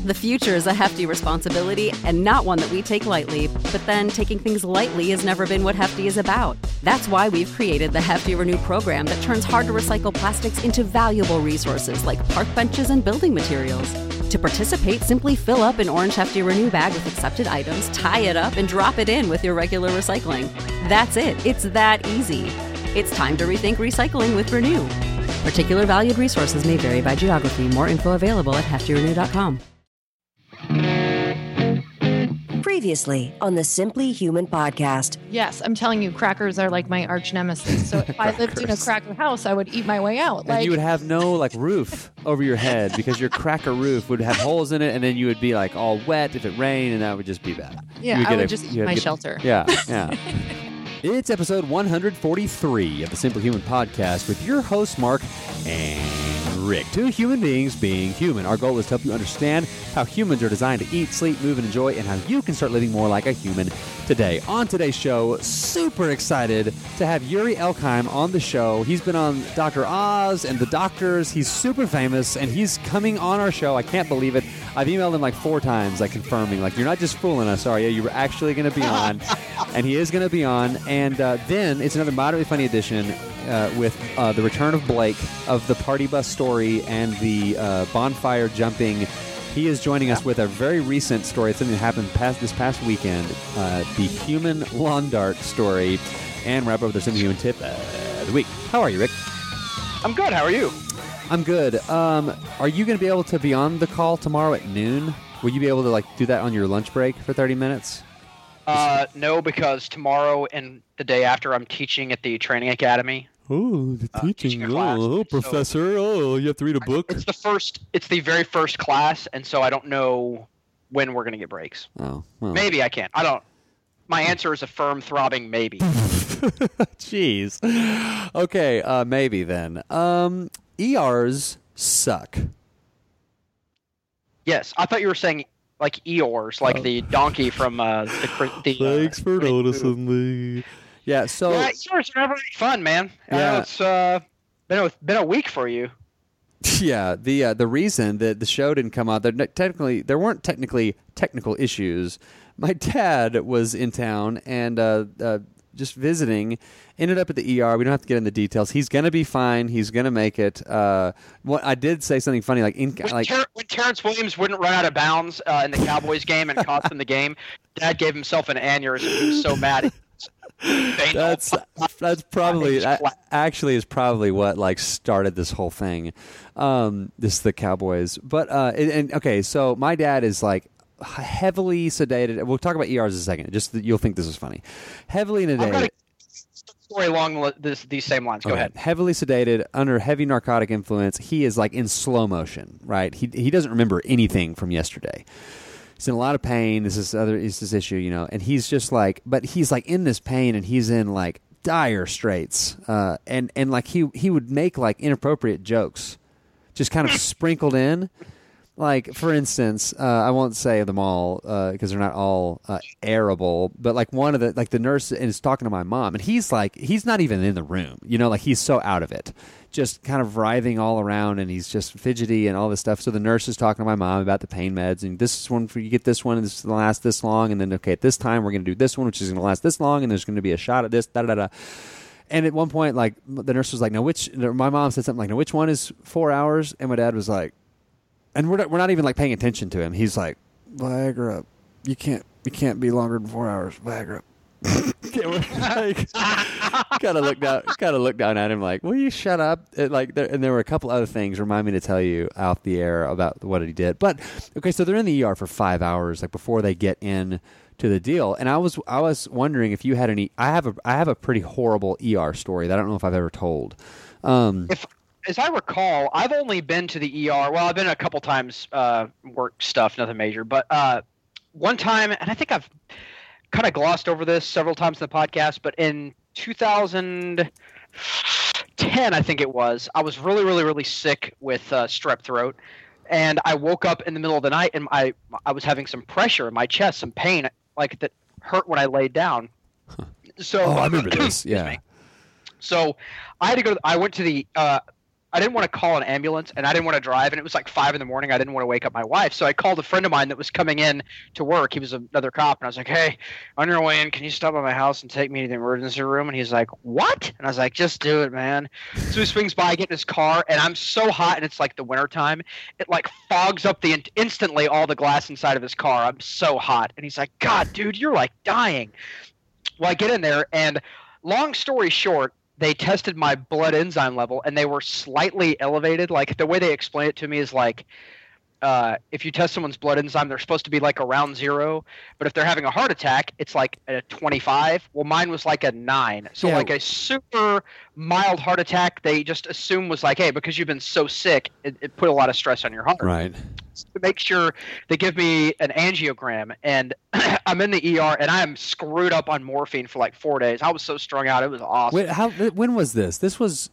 The future is a hefty responsibility and not one that we take lightly, but then taking things lightly has never been what Hefty is about. That's why we've created the Hefty Renew program that turns hard-to-recycle plastics into valuable resources like park benches and building materials. To participate, simply fill up an orange Hefty Renew bag with accepted items, tie it up, and drop it in with your regular recycling. That's it. It's that easy. It's time to rethink recycling with Renew. Particular valued resources may vary by geography. More info available at heftyrenew.com. Previously on the Simply Human podcast. Yes, I'm telling you, crackers are like my arch nemesis. So if I lived in a cracker house, I would eat my way out. And you would have no roof over your head because your cracker roof would have holes in it, and then you would be all wet if it rained, and that would just be bad. Yeah, I would just eat my shelter. Yeah. It's episode 143 of the Simply Human podcast with your hosts, Mark and Rick. Two human beings being human. Our goal is to help you understand how humans are designed to eat, sleep, move, and enjoy, and how you can start living more like a human today. On today's show, super excited to have Yuri Elkheim on the show. He's been on Dr. Oz and The Doctors. He's super famous, and he's coming on our show. I can't believe it. I've emailed him 4 times, confirming, you're not just fooling us, are you? You're actually going to be on. And he is going to be on. And then it's another moderately funny edition with the return of Blake of the Party Bus story and the bonfire jumping. He is joining us with a very recent story. It's something that happened this past weekend, the human lawn dart story, and wrap up with our Simply Human tip of the week. How are you, Rick? I'm good. How are you? I'm good. Are you going to be able to be on the call tomorrow at noon? Will you be able to do that on your lunch break for 30 minutes? No, because tomorrow and the day after I'm teaching at the training academy. Oh, the teaching. Professor. You have to read a book. It's the very first class, and so I don't know when we're going to get breaks. Oh, well. Maybe I can. I don't. My answer is a firm, throbbing maybe. Jeez. Okay, maybe then. ERs suck. Yes, I thought you were saying Eeyores, the donkey from the Thanks for noticing me. Yeah, so Eeyores are never any fun, man. Yeah. It's been a week for you. Yeah, the reason that the show didn't come out, there weren't technically technical issues. My dad was in town and just visiting. Ended up at the ER. We don't have to get into the details. He's gonna be fine. He's gonna make it. I did say something funny, when Terrence Williams wouldn't run out of bounds in the Cowboys game and cost them the game. Dad gave himself an aneurysm. He was so mad. That's probably actually is probably what started this whole thing. The Cowboys, but okay. So my dad is heavily sedated. We'll talk about ERs in a second. Just you'll think this is funny. Heavily sedated. Story along these same lines. Go ahead. Heavily sedated, under heavy narcotic influence. He is in slow motion. Right. He doesn't remember anything from yesterday. He's in a lot of pain. This issue, and he's just but he's in this pain, and he's in dire straits. And he would make inappropriate jokes, just kind of sprinkled in. For instance, I won't say them all because they're not all airable, but one of the nurse is talking to my mom, and he's not even in the room, he's so out of it, just kind of writhing all around, and he's just fidgety and all this stuff. So the nurse is talking to my mom about the pain meds, and this is one for you get this one, and this is going to last this long, and then at this time we're going to do this one, which is going to last this long, and there's going to be a shot at this, da da da. And at one point, the nurse was like, my mom said something now which one is 4 hours? And my dad was like. And we're not even paying attention to him. He's like, Viagra, you can't be longer than 4 hours. Viagra. Kind of looked down at him will you shut up? And there were a couple other things. Remind me to tell you out the air about what he did. But okay, so they're in the ER for 5 hours before they get in to the deal. And I was wondering if you had any. I have a pretty horrible ER story that I don't know if I've ever told. As I recall, I've only been to the ER. Well, I've been a couple times, work stuff, nothing major. But one time, and I think I've kind of glossed over this several times in the podcast, but in 2010, I think it was, I was really, really, really sick with strep throat. And I woke up in the middle of the night, and I was having some pressure in my chest, some pain, that hurt when I laid down. Huh. So I remember this, yeah. So I had to go. I went to the I didn't want to call an ambulance, and I didn't want to drive, and it was like 5 a.m. I didn't want to wake up my wife, so I called a friend of mine that was coming in to work. He was another cop, and I was like, "Hey, on your way in, can you stop by my house and take me to the emergency room?" And he's like, "What?" And I was like, "Just do it, man." So he swings by, I get in his car, and I'm so hot, and it's like the wintertime. It like fogs up instantly all the glass inside of his car. I'm so hot, and he's like, "God, dude, you're like dying." Well, I get in there, and long story short, they tested my blood enzyme level, and they were slightly elevated. Like, the way they explain it to me is like, if you test someone's blood enzyme, they're supposed to be like around 0, but if they're having a heart attack, it's like a 25. Well, mine was like a 9. So like a super mild heart attack, they just assume was like, hey, because you've been so sick, it put a lot of stress on your heart. Right. To make sure, they give me an angiogram, and I'm in the ER, and I'm screwed up on morphine for like 4 days. I was so strung out. It was awesome. Wait, when was this? This was,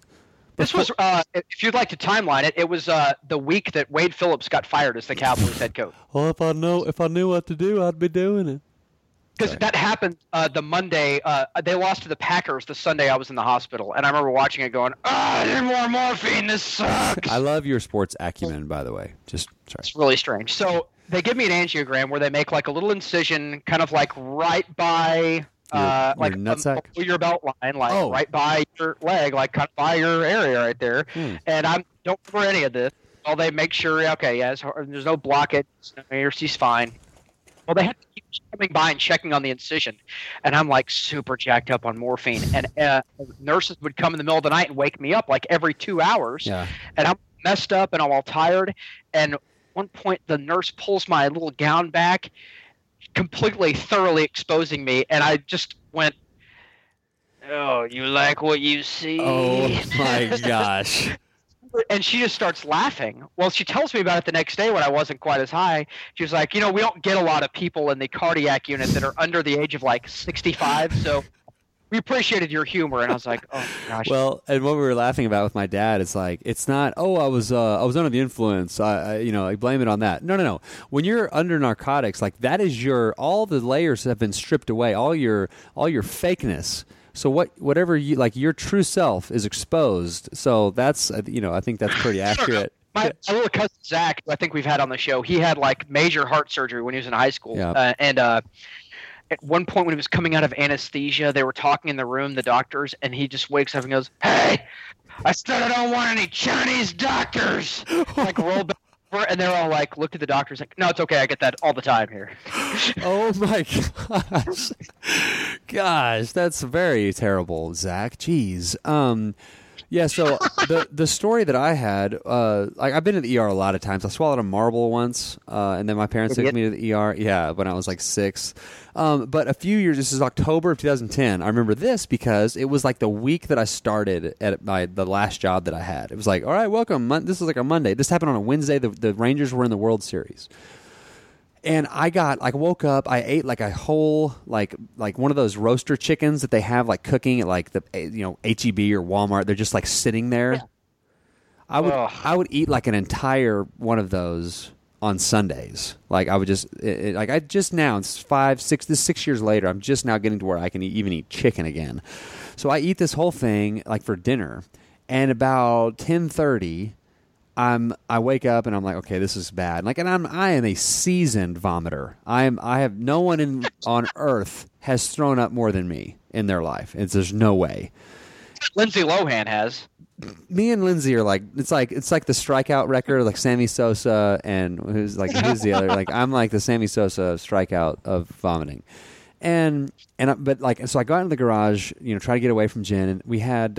if you'd like to timeline it, it was the week that Wade Phillips got fired as the Cowboys head coach. Well, if I knew what to do, I'd be doing it. Because that happened the Monday. They lost to the Packers the Sunday I was in the hospital, and I remember watching it going, I need more morphine. This sucks. I love your sports acumen, by the way. Sorry. It's really strange. So they give me an angiogram where they make like a little incision, kind of like right by like nutsack? Your belt line, like right by your leg, like cut by your area right there. And I don't remember any of this. Well, they make sure, okay, yes, there's no blockage. He's fine. Well, they had to keep coming by and checking on the incision, and I'm like super jacked up on morphine. And nurses would come in the middle of the night and wake me up like every 2 hours. Yeah. And I'm messed up and I'm all tired. And at one point, the nurse pulls my little gown back, completely, thoroughly exposing me, and I just went, "Oh, you like what you see?" Oh my gosh. And she just starts laughing. Well, she tells me about it the next day when I wasn't quite as high. She was like, we don't get a lot of people in the cardiac unit that are under the age of like 65, so we appreciated your humor. And I was like, oh my gosh. Well, and what we were laughing about with my dad, it's like, it's not, I was under the influence. I blame it on that. No. When you're under narcotics, like that is all the layers have been stripped away, all your fakeness. So whatever you like, your true self is exposed. So that's I think that's pretty accurate. My little cousin Zach, who I think we've had on the show, he had like major heart surgery when he was in high school, and at one point when he was coming out of anesthesia, they were talking in the room, the doctors, and he just wakes up and goes, "Hey, I said I don't want any Chinese doctors." Like roll back. And they're all like, looked at the doctors like, "No, it's okay. I get that all the time here." Oh my gosh. Gosh, that's very terrible, Zach. Jeez. Yeah, so the story that I had, like I've been to the ER a lot of times. I swallowed a marble once, and then my parents took me to the ER. Yeah, when I was like 6. But a few years, this is October of 2010. I remember this because it was like the week that I started at the last job that I had. It was like, all right, welcome. This is like a Monday. This happened on a Wednesday. The Rangers were in the World Series. And I woke up, I ate like a whole, like one of those roaster chickens that they have like cooking at like the, H-E-B or Walmart. They're just like sitting there. Yeah. I would eat like an entire one of those on Sundays. Like I would just, it's 6 years later, I'm just now getting to where I can even eat chicken again. So I eat this whole thing like for dinner, and about 10:30, I wake up and I'm like, okay, this is bad. Like, and I am a seasoned vomiter. I have no one on earth has thrown up more than me in their life. There's no way. Lindsay Lohan has. Me and Lindsay are like, it's like the strikeout record, like Sammy Sosa, and who's the other? Like I'm like the Sammy Sosa strikeout of vomiting. So I got in the garage, try to get away from Jen, and we had.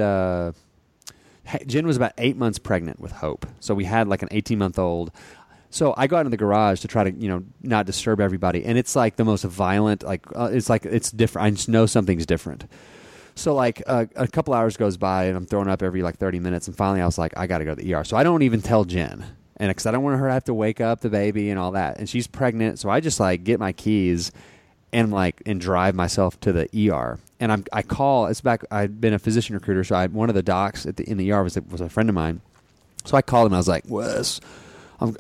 Jen was about 8 months pregnant with Hope. So we had like an 18-month-old. So I got in the garage to try to, not disturb everybody. And it's like the most violent, it's different. I just know something's different. So like a couple hours goes by and I'm throwing up every like 30 minutes. And finally I was like, I got to go to the ER. So I don't even tell Jen. And because I don't want her to have to wake up the baby and all that. And she's pregnant. So I just like get my keys and drive myself to the ER. And I call. It's back. I'd been a physician recruiter, so one of the docs in the ER was a friend of mine. So I called him. I was like, "Wes, I'm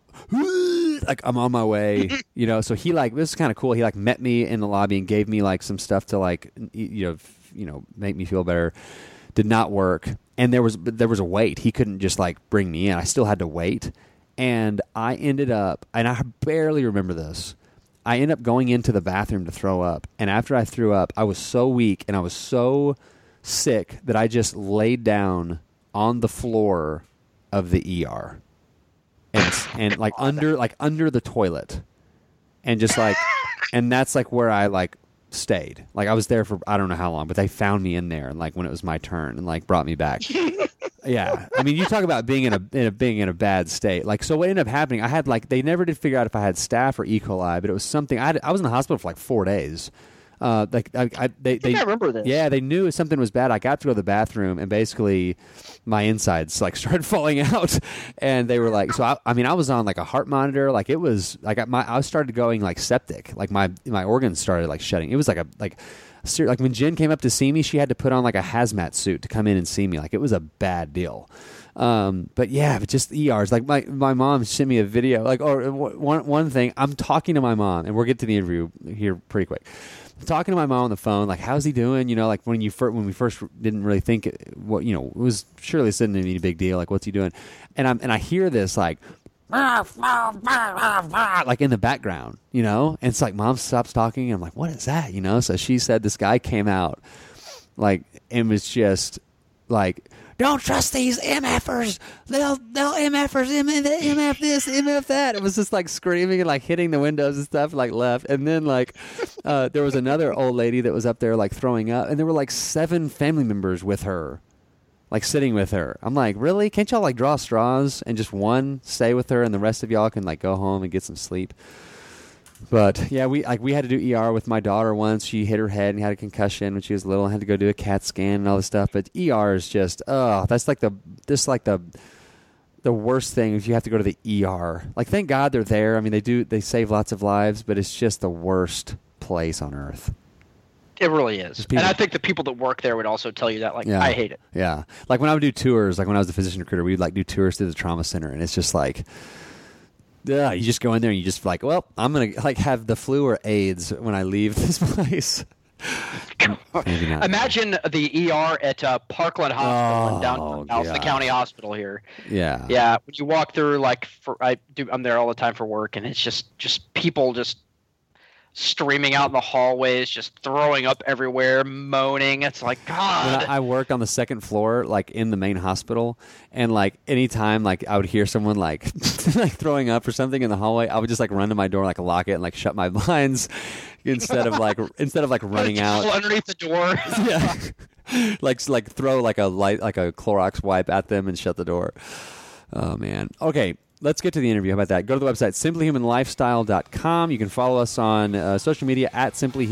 on my way." So he this is kind of cool. He met me in the lobby and gave me some stuff to make me feel better. Did not work. And there was a wait. He couldn't just like bring me in. I still had to wait. And I ended up, and I barely remember this, I ended up going into the bathroom to throw up. And after I threw up, I was so weak and I was so sick that I just laid down on the floor of the ER. And like under the toilet. And just like, and that's like where I like stayed. Like I was there for I don't know how long, but they found me in there and like when it was my turn and like brought me back. Yeah, I mean, you talk about being being in a bad state. Like, so what ended up happening? I had like they never did figure out if I had staph or E. coli, but it was something. I was in the hospital for like 4 days. I remember this. Yeah, they knew something was bad. I got to go to the bathroom, and basically, my insides like started falling out, and they were like, so I was on like a heart monitor. Like it was like I started going like septic. Like my organs started like shutting. It was like like when Jen came up to see me, she had to put on like a hazmat suit to come in and see me. Like it was a bad deal. But just ERs. Like my mom sent me a video. Like, or one thing, I'm talking to my mom, and we'll get to the interview here pretty quick. I'm talking to my mom on the phone, like, how's he doing? You know, like when we first didn't really think it was surely this isn't any big deal. Like, what's he doing? And I hear this like in the background, you know, and it's like mom stops talking. And I'm like, what is that? You know? So she said this guy came out, like, and was just like, don't trust these MFers. They'll MFers, MF this, MF that. It was just like screaming and like hitting the windows and stuff, like left. And then like there was another old lady that was up there like throwing up, and there were like 7 family members with her, like sitting with her. I'm like, really? Can't y'all like draw straws and just one stay with her and the rest of y'all can like go home and get some sleep? But yeah, we had to do ER with my daughter once. She hit her head and had a concussion when she was little. I had to go do a CAT scan and all this stuff. But ER is just that's like the worst thing if you have to go to the ER. Like, thank God they're there. I mean, they save lots of lives, but it's just the worst place on earth. It really is. And I think the people that work there would also tell you that. Like, yeah. I hate it. Yeah. Like when I would do tours, like when I was the physician recruiter, we'd like do tours through the trauma center, and it's just like, yeah, you just go in there and you just like, well, I'm going to like have the flu or AIDS when I leave this place. Maybe not. Imagine the ER at Parkland Hospital in downtown Allston County Hospital here. Yeah. Yeah. When you walk through, like, I'm there all the time for work, and it's just people just streaming out in the hallways, just throwing up everywhere, moaning. It's like, God. When I worked on the second floor, like in the main hospital, and like anytime like I would hear someone like like throwing up or something in the hallway, I would just like run to my door, like lock it, and like shut my blinds instead of like running out underneath the door. Yeah, like throw like a Clorox wipe at them and shut the door. Oh man. Okay. Let's get to the interview. How about that? Go to the website, simplyhumanlifestyle.com. You can follow us on social media at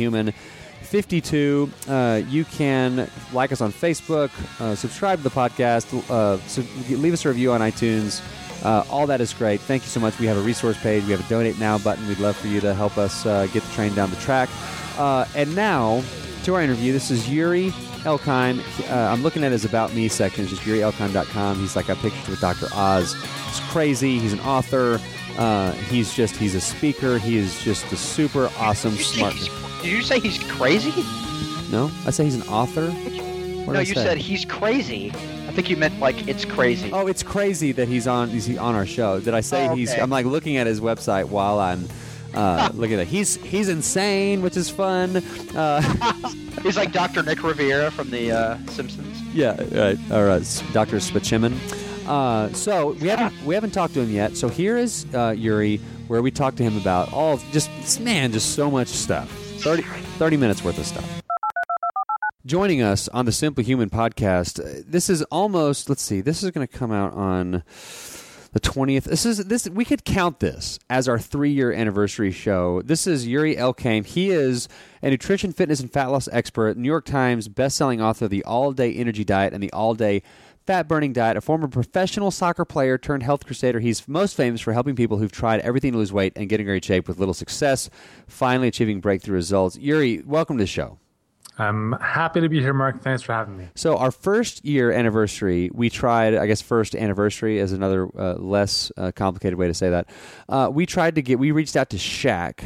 simplyhuman52. You can like us on Facebook, subscribe to the podcast, leave us a review on iTunes. All that is great. Thank you so much. We have a resource page. We have a Donate Now button. We'd love for you to help us get the train down the track. And now, to our interview. This is Yuri Elkheim. I'm looking at his About Me section. It's just yurielkheim.com. He's like a picture with Dr. Oz. He's crazy. He's an author. He's a speaker. He is just a super awesome, smart. Did you say he's crazy? No, I say he's an author. No, you said he's crazy. I think you meant like it's crazy. Oh, it's crazy that he's on our show. Did I say okay. he's? I'm like looking at his website while I'm looking at it. He's insane, which is fun. He's like Dr. Nick Riviera from the Simpsons. Yeah, right. All right, Dr. Spachiman. So we haven't talked to him yet. So here is Yuri, where we talked to him about just so much stuff. 30 minutes worth of stuff. Joining us on the Simply Human podcast, this is almost, let's see, this is going to come out on the 20th. We could count this as our 3-year anniversary show. This is Yuri Elkheim. He is a nutrition, fitness, and fat loss expert, New York Times best-selling author of the All-Day Energy Diet and the All-Day Fat-Burning Diet, a former professional soccer player turned health crusader. He's most famous for helping people who've tried everything to lose weight and get in great shape with little success, finally achieving breakthrough results. Yuri, welcome to the show. I'm happy to be here, Mark. Thanks for having me. So our first year anniversary, we tried, I guess first anniversary is another less complicated way to say that. We reached out to Shaq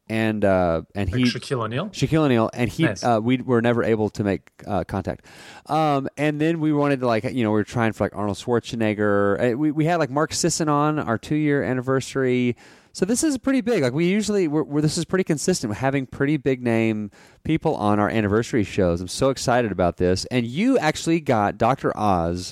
and he Shaquille O'Neal, and he Nice. we were never able to make contact. And then we wanted to we were trying for Arnold Schwarzenegger. We had Mark Sisson on our 2-year anniversary. So this is pretty big. This is pretty consistent. We're having pretty big name people on our anniversary shows. I'm so excited about this. And you actually got Dr. Oz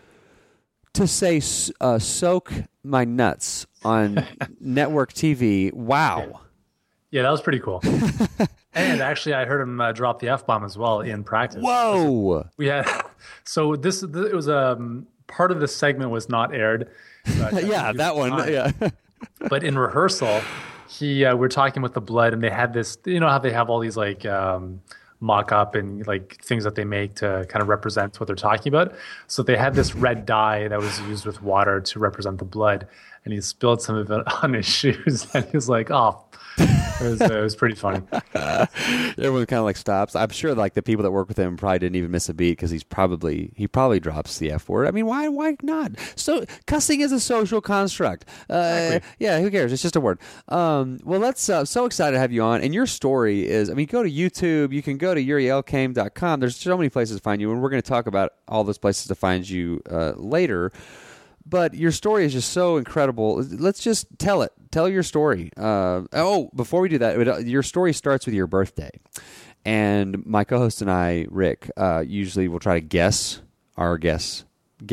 to say "soak my nuts" on network TV. Wow. Yeah, that was pretty cool. And actually, I heard him drop the F-bomb as well in practice. Whoa! We had so it was part of the segment was not aired. But, yeah, that one. Yeah. But in rehearsal, we're talking with the blood, and they had this. You know how they have all these mock-up and things that they make to kind of represent what they're talking about. So they had this red dye that was used with water to represent the blood, and he spilled some of it on his shoes, and he was like, "Oh." It was pretty funny. Everyone kind of stops. I'm sure the people that work with him probably didn't even miss a beat because he probably drops the F word. I mean, why not? So cussing is a social construct. Exactly. Yeah, who cares? It's just a word. Well, let's so excited to have you on. And your story is, go to YouTube. You can go to urielkame.com. There's so many places to find you, and we're going to talk about all those places to find you later. But your story is just so incredible. Let's just tell it. Tell your story. Before we do that, your story starts with your birthday. And my co-host and I, Rick, usually will try to guess our guests'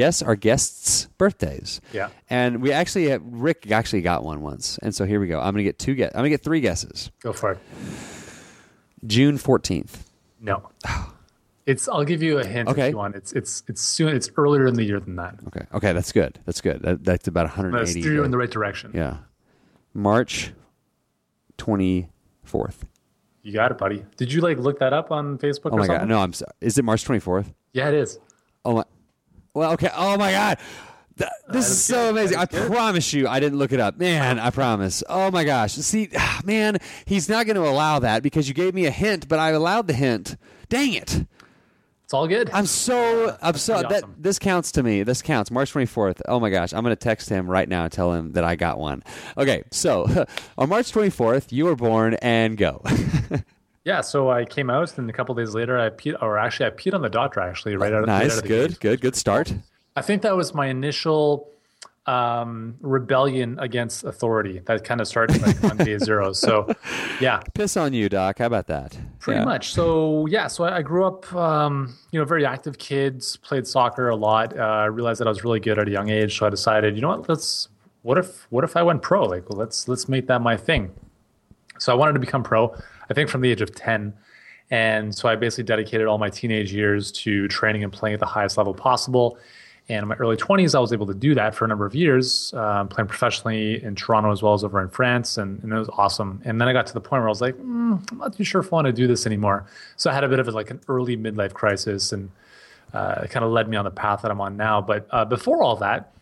birthdays. Yeah. And Rick actually got one once. And so here we go. I'm going to get 3 guesses. Go for it. June 14th. No. I'll give you a hint if you want. It's soon. It's earlier in the year than that. Okay, that's good. That's about 180. Let's steer you in the right direction. Yeah. March 24th. You got it, buddy. Did you look that up on Facebook? Oh my God! No, I'm sorry. Is it March 24th? Yeah, it is. Oh my. Well, okay. Oh my God. This is so amazing. I promise you, I didn't look it up. Man, I promise. Oh my gosh. See, man, he's not going to allow that because you gave me a hint, but I allowed the hint. Dang it. It's all good. Awesome. This counts to me. This counts. March 24th. Oh my gosh. I'm going to text him right now and tell him that I got one. Okay. So on March 24th, you were born, and go. Yeah. So I came out, and a couple days later, I peed on the doctor right out of the gate. Good start. I think that was my initial rebellion against authority that kind of started on day 0. So, yeah. Piss on you, Doc. How about that? Pretty much. So, yeah. So I grew up, very active kids, played soccer a lot. I realized that I was really good at a young age. So I decided, you know what, what if I went pro? Let's make that my thing. So I wanted to become pro, I think from the age of 10. And so I basically dedicated all my teenage years to training and playing at the highest level possible. And in my early 20s, I was able to do that for a number of years, playing professionally in Toronto as well as over in France, and it was awesome. And then I got to the point where I was like, I'm not too sure if I want to do this anymore. So I had a bit of an early midlife crisis, and it kind of led me on the path that I'm on now. But before all that,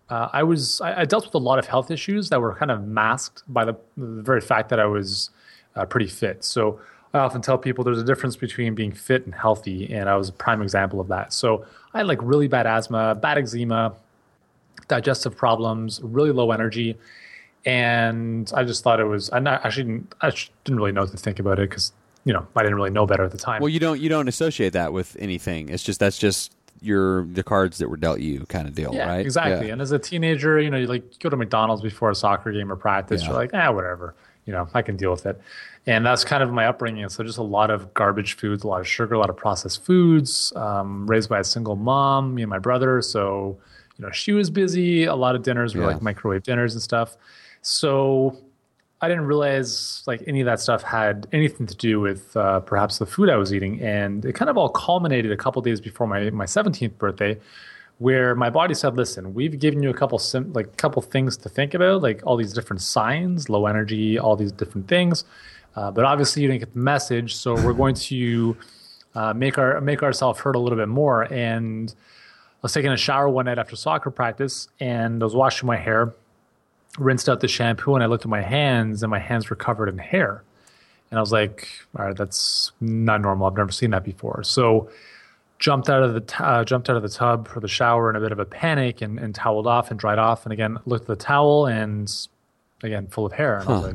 I dealt with a lot of health issues that were kind of masked by the very fact that I was pretty fit. So I often tell people there's a difference between being fit and healthy, and I was a prime example of that. So I had really bad asthma, bad eczema, digestive problems, really low energy, and I just thought it was. I didn't really know what to think about it because I didn't really know better at the time. Well, you don't associate that with anything. That's just the cards that were dealt you kind of deal, right? Exactly. Yeah. And as a teenager, you go to McDonald's before a soccer game or practice. Yeah. You're like, whatever. I can deal with it. And that's kind of my upbringing. So just a lot of garbage foods, a lot of sugar, a lot of processed foods, raised by a single mom, me and my brother. So, she was busy. A lot of dinners were microwave dinners and stuff. So I didn't realize any of that stuff had anything to do with perhaps the food I was eating. And it kind of all culminated a couple days before my 17th birthday, where my body said, listen, we've given you a couple things to think about, all these different signs, low energy, all these different things. But obviously you didn't get the message, so we're going to make ourselves hurt a little bit more. And I was taking a shower one night after soccer practice, and I was washing my hair, rinsed out the shampoo, and I looked at my hands, and my hands were covered in hair. And I was like, all right, that's not normal. I've never seen that before. So jumped out of the tub for the shower in a bit of a panic, and toweled off and dried off. And again, looked at the towel, and again, full of hair. And I was like,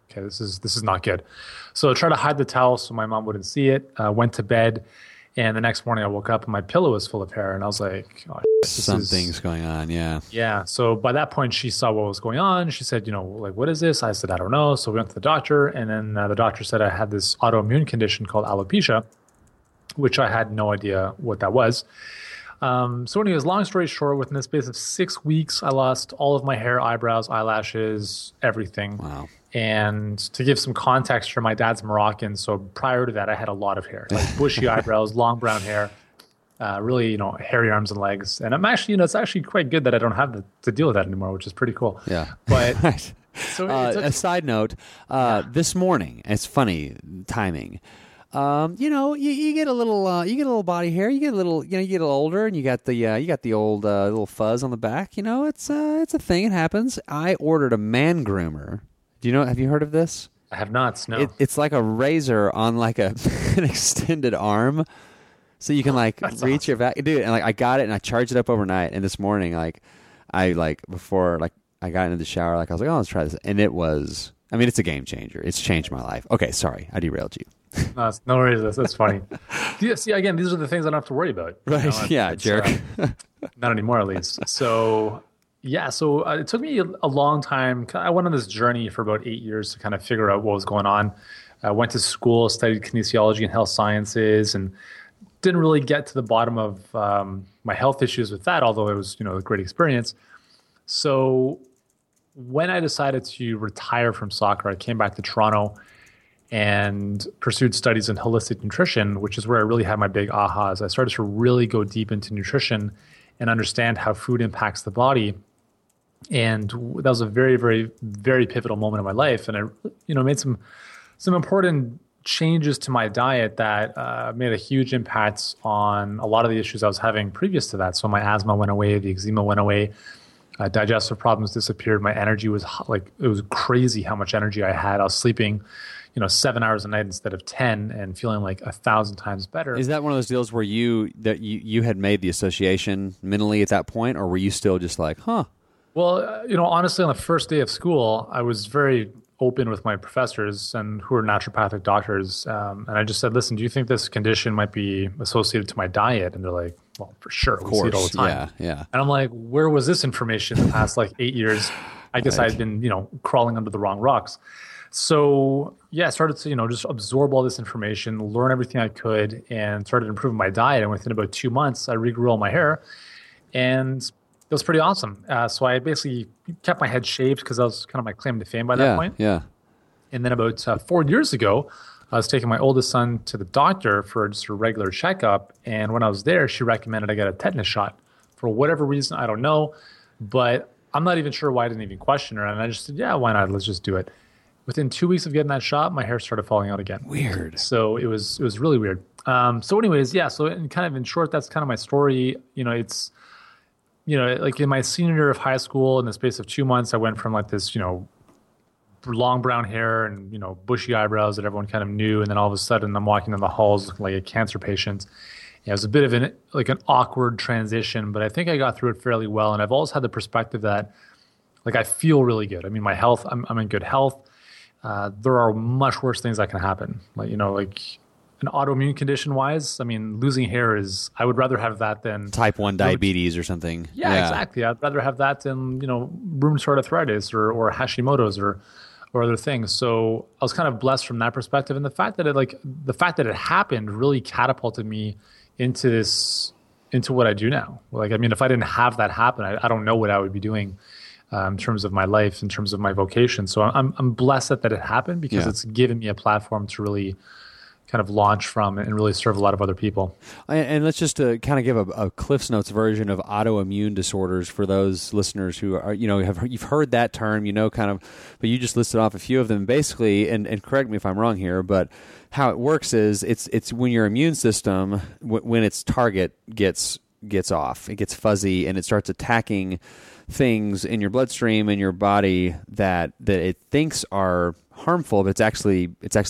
okay, this is not good. So I tried to hide the towel so my mom wouldn't see it. Went to bed, and the next morning I woke up and my pillow was full of hair, and I was like, oh, something's going on. Yeah. Yeah. So by that point, she saw what was going on. She said, like, what is this? I said, I don't know. So we went to the doctor, and then the doctor said I had this autoimmune condition called alopecia, which I had no idea what that was. So anyways, long story short, within the space of 6 weeks, I lost all of my hair, eyebrows, eyelashes, everything. Wow. And to give some context here, my dad's Moroccan. So prior to that, I had a lot of hair, like bushy eyebrows, long brown hair, really, hairy arms and legs. And I'm actually, it's actually quite good that I don't have to deal with that anymore, which is pretty cool. Yeah. But right. So a side note, this morning, it's funny timing. You get a little body hair. You get a little older, and you got the old little fuzz on the back. It's a thing. It happens. I ordered a man groomer. Have you heard of this? I have not. No. It's like a razor on like an extended arm, so you can reach your back, dude. And I got it, and I charged it up overnight. And this morning, before I got into the shower, I was like, oh, let's try this, and it was. I mean, it's a game changer. It's changed my life. Okay, sorry, I derailed you. No worries. That's funny. See, again, these are the things I don't have to worry about. Right? Yeah, jerk. Not anymore, at least. So, yeah. So it took me a long time. I went on this journey for about 8 years to kind of figure out what was going on. I went to school, studied kinesiology and health sciences, and didn't really get to the bottom of my health issues with that, although it was, a great experience. So when I decided to retire from soccer, I came back to Toronto and pursued studies in holistic nutrition, which is where I really had my big ahas. I started to really go deep into nutrition and understand how food impacts the body. And that was a very, very, very pivotal moment in my life. And I, made some important changes to my diet that made a huge impact on a lot of the issues I was having previous to that. So my asthma went away, the eczema went away, digestive problems disappeared. My energy was it was crazy how much energy I had. I was sleeping 7 hours a night instead of 10 and feeling like 1,000 times better. Is that one of those deals where you had made the association mentally at that point, or were you still just like, huh? Well, honestly, on the first day of school, I was very open with my professors and who are naturopathic doctors. And I just said, listen, do you think this condition might be associated to my diet? And they're like, well, for sure. We see it all the time. Yeah. And I'm like, where was this information in the past 8 years? I guess I'd been, crawling under the wrong rocks. So yeah, I started to, just absorb all this information, learn everything I could, and started improving my diet. And within about 2 months, I regrew all my hair, and it was pretty awesome. So I basically kept my head shaved because that was kind of my claim to fame by that point. Yeah. And then about 4 years ago, I was taking my oldest son to the doctor for just a regular checkup. And when I was there, she recommended I get a tetanus shot. For whatever reason, I don't know, but I'm not even sure why I didn't even question her. And I just said, yeah, why not? Let's just do it. Within 2 weeks of getting that shot, my hair started falling out again. Weird. So it was really weird. So anyways, yeah. So in short, that's kind of my story. It's, in my senior year of high school, in the space of 2 months, I went from this, long brown hair and, bushy eyebrows that everyone kind of knew. And then all of a sudden I'm walking in the halls looking like a cancer patient. It was a bit of an awkward transition, but I think I got through it fairly well. And I've always had the perspective that I feel really good. I mean, my health, I'm in good health. There are much worse things that can happen. An autoimmune condition wise, I mean, losing hair is, I would rather have that than type 1 diabetes or something. Yeah, exactly. I'd rather have that than, rheumatoid arthritis or Hashimoto's or other things. So I was kind of blessed from that perspective. And the fact that it happened really catapulted me into what I do now. If I didn't have that happen, I don't know what I would be doing in terms of my life, in terms of my vocation. So I'm blessed that it happened because it's given me a platform to really kind of launch from and really serve a lot of other people. And let's just kind of give a Cliff's Notes version of autoimmune disorders for those listeners who are, you've heard that term, but you just listed off a few of them basically, and correct me if I'm wrong here, but how it works is it's when your immune system, when its target gets off, it gets fuzzy and it starts attacking things in your bloodstream and your body that it thinks are harmful, but it's actually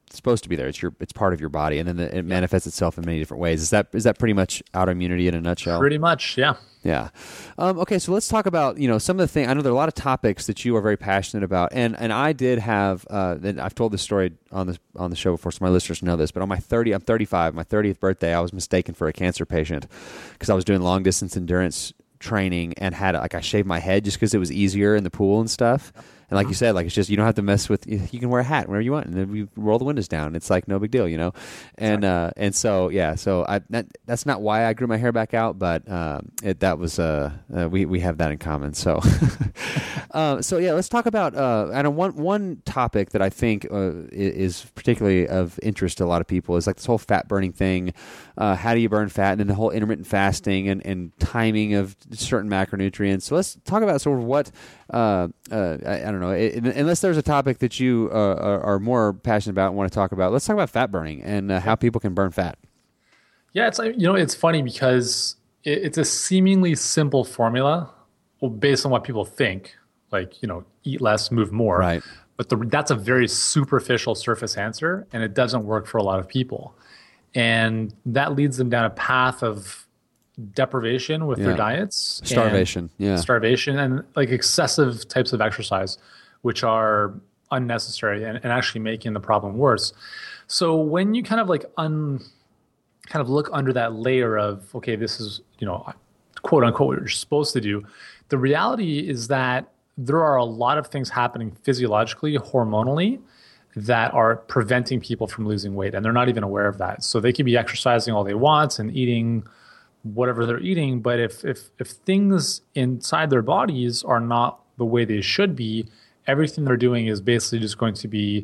supposed to be there. It's part of your body, and then it manifests itself in many different ways. Is that pretty much autoimmunity in a nutshell? Pretty much, yeah. Yeah. Okay, so let's talk about some of the things. I know there are a lot of topics that you are very passionate about, and I did have. And I've told this story on the show before, so my listeners know this. But on I'm 35. My 30th birthday, I was mistaken for a cancer patient because I was doing long distance endurance training and had I shaved my head just because it was easier in the pool and stuff. And like you said, it's just you don't have to mess with. You can wear a hat whenever you want, and then you roll the windows down. It's like no big deal, And and so that's not why I grew my hair back out, but that was we have that in common. So let's talk about one topic that I think is particularly of interest to a lot of people is like this whole fat burning thing. How do you burn fat, and then the whole intermittent fasting and timing of certain macronutrients. So let's talk about sort of what. I don't know. Unless there's a topic that you are more passionate about and want to talk about, let's talk about fat burning and how people can burn fat. Yeah, it's it's funny because it's a seemingly simple formula, based on what people think, eat less, move more. Right. But that's a very superficial surface answer, and it doesn't work for a lot of people, and that leads them down a path of deprivation with their diets, starvation and excessive types of exercise, which are unnecessary and actually making the problem worse. So when you kind of look under that layer of, okay, this is, quote unquote, what you're supposed to do, the reality is that there are a lot of things happening physiologically, hormonally, that are preventing people from losing weight, and they're not even aware of that. So they could be exercising all they want and eating whatever they're eating, but if things inside their bodies are not the way they should be, everything they're doing is basically just going to be,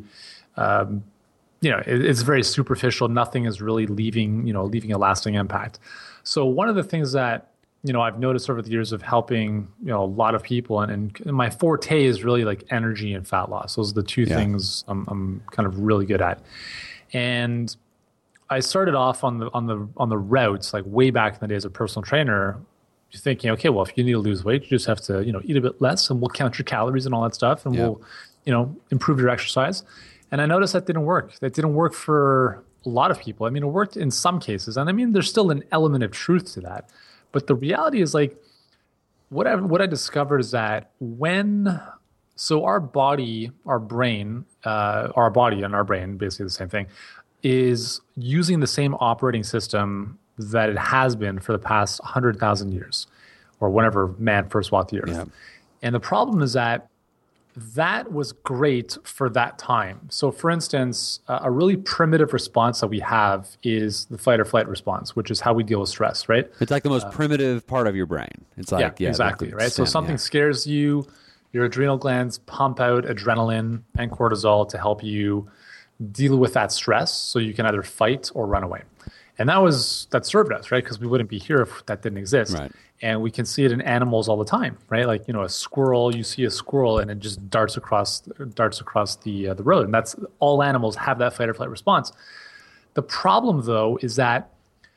it's very superficial. Nothing is really leaving a lasting impact. So one of the things that I've noticed over the years of helping a lot of people, and my forte is really like energy and fat loss. Those are the two things I'm kind of really good at, and I started off on the routes way back in the days as a personal trainer, thinking, okay, well, if you need to lose weight, you just have to eat a bit less, and we'll count your calories and all that stuff, and we'll improve your exercise. And I noticed that didn't work. That didn't work for a lot of people. I mean, it worked in some cases, and there's still an element of truth to that. But the reality is what I discovered is that our body, our brain, our body and our brain, basically the same thing, is using the same operating system that it has been for the past 100,000 years, or whenever man first walked the earth. Yeah. And the problem is that was great for that time. So for instance, a really primitive response that we have is the fight or flight response, which is how we deal with stress, right? It's like the most primitive part of your brain. It's like, exactly, right? So something scares you, your adrenal glands pump out adrenaline and cortisol to help you deal with that stress so you can either fight or run away. And that served us, right? Because we wouldn't be here if that didn't exist. Right. And we can see it in animals all the time, right? A squirrel, you see a squirrel and it just darts across the road. And that's all animals have that fight or flight response. The problem though is that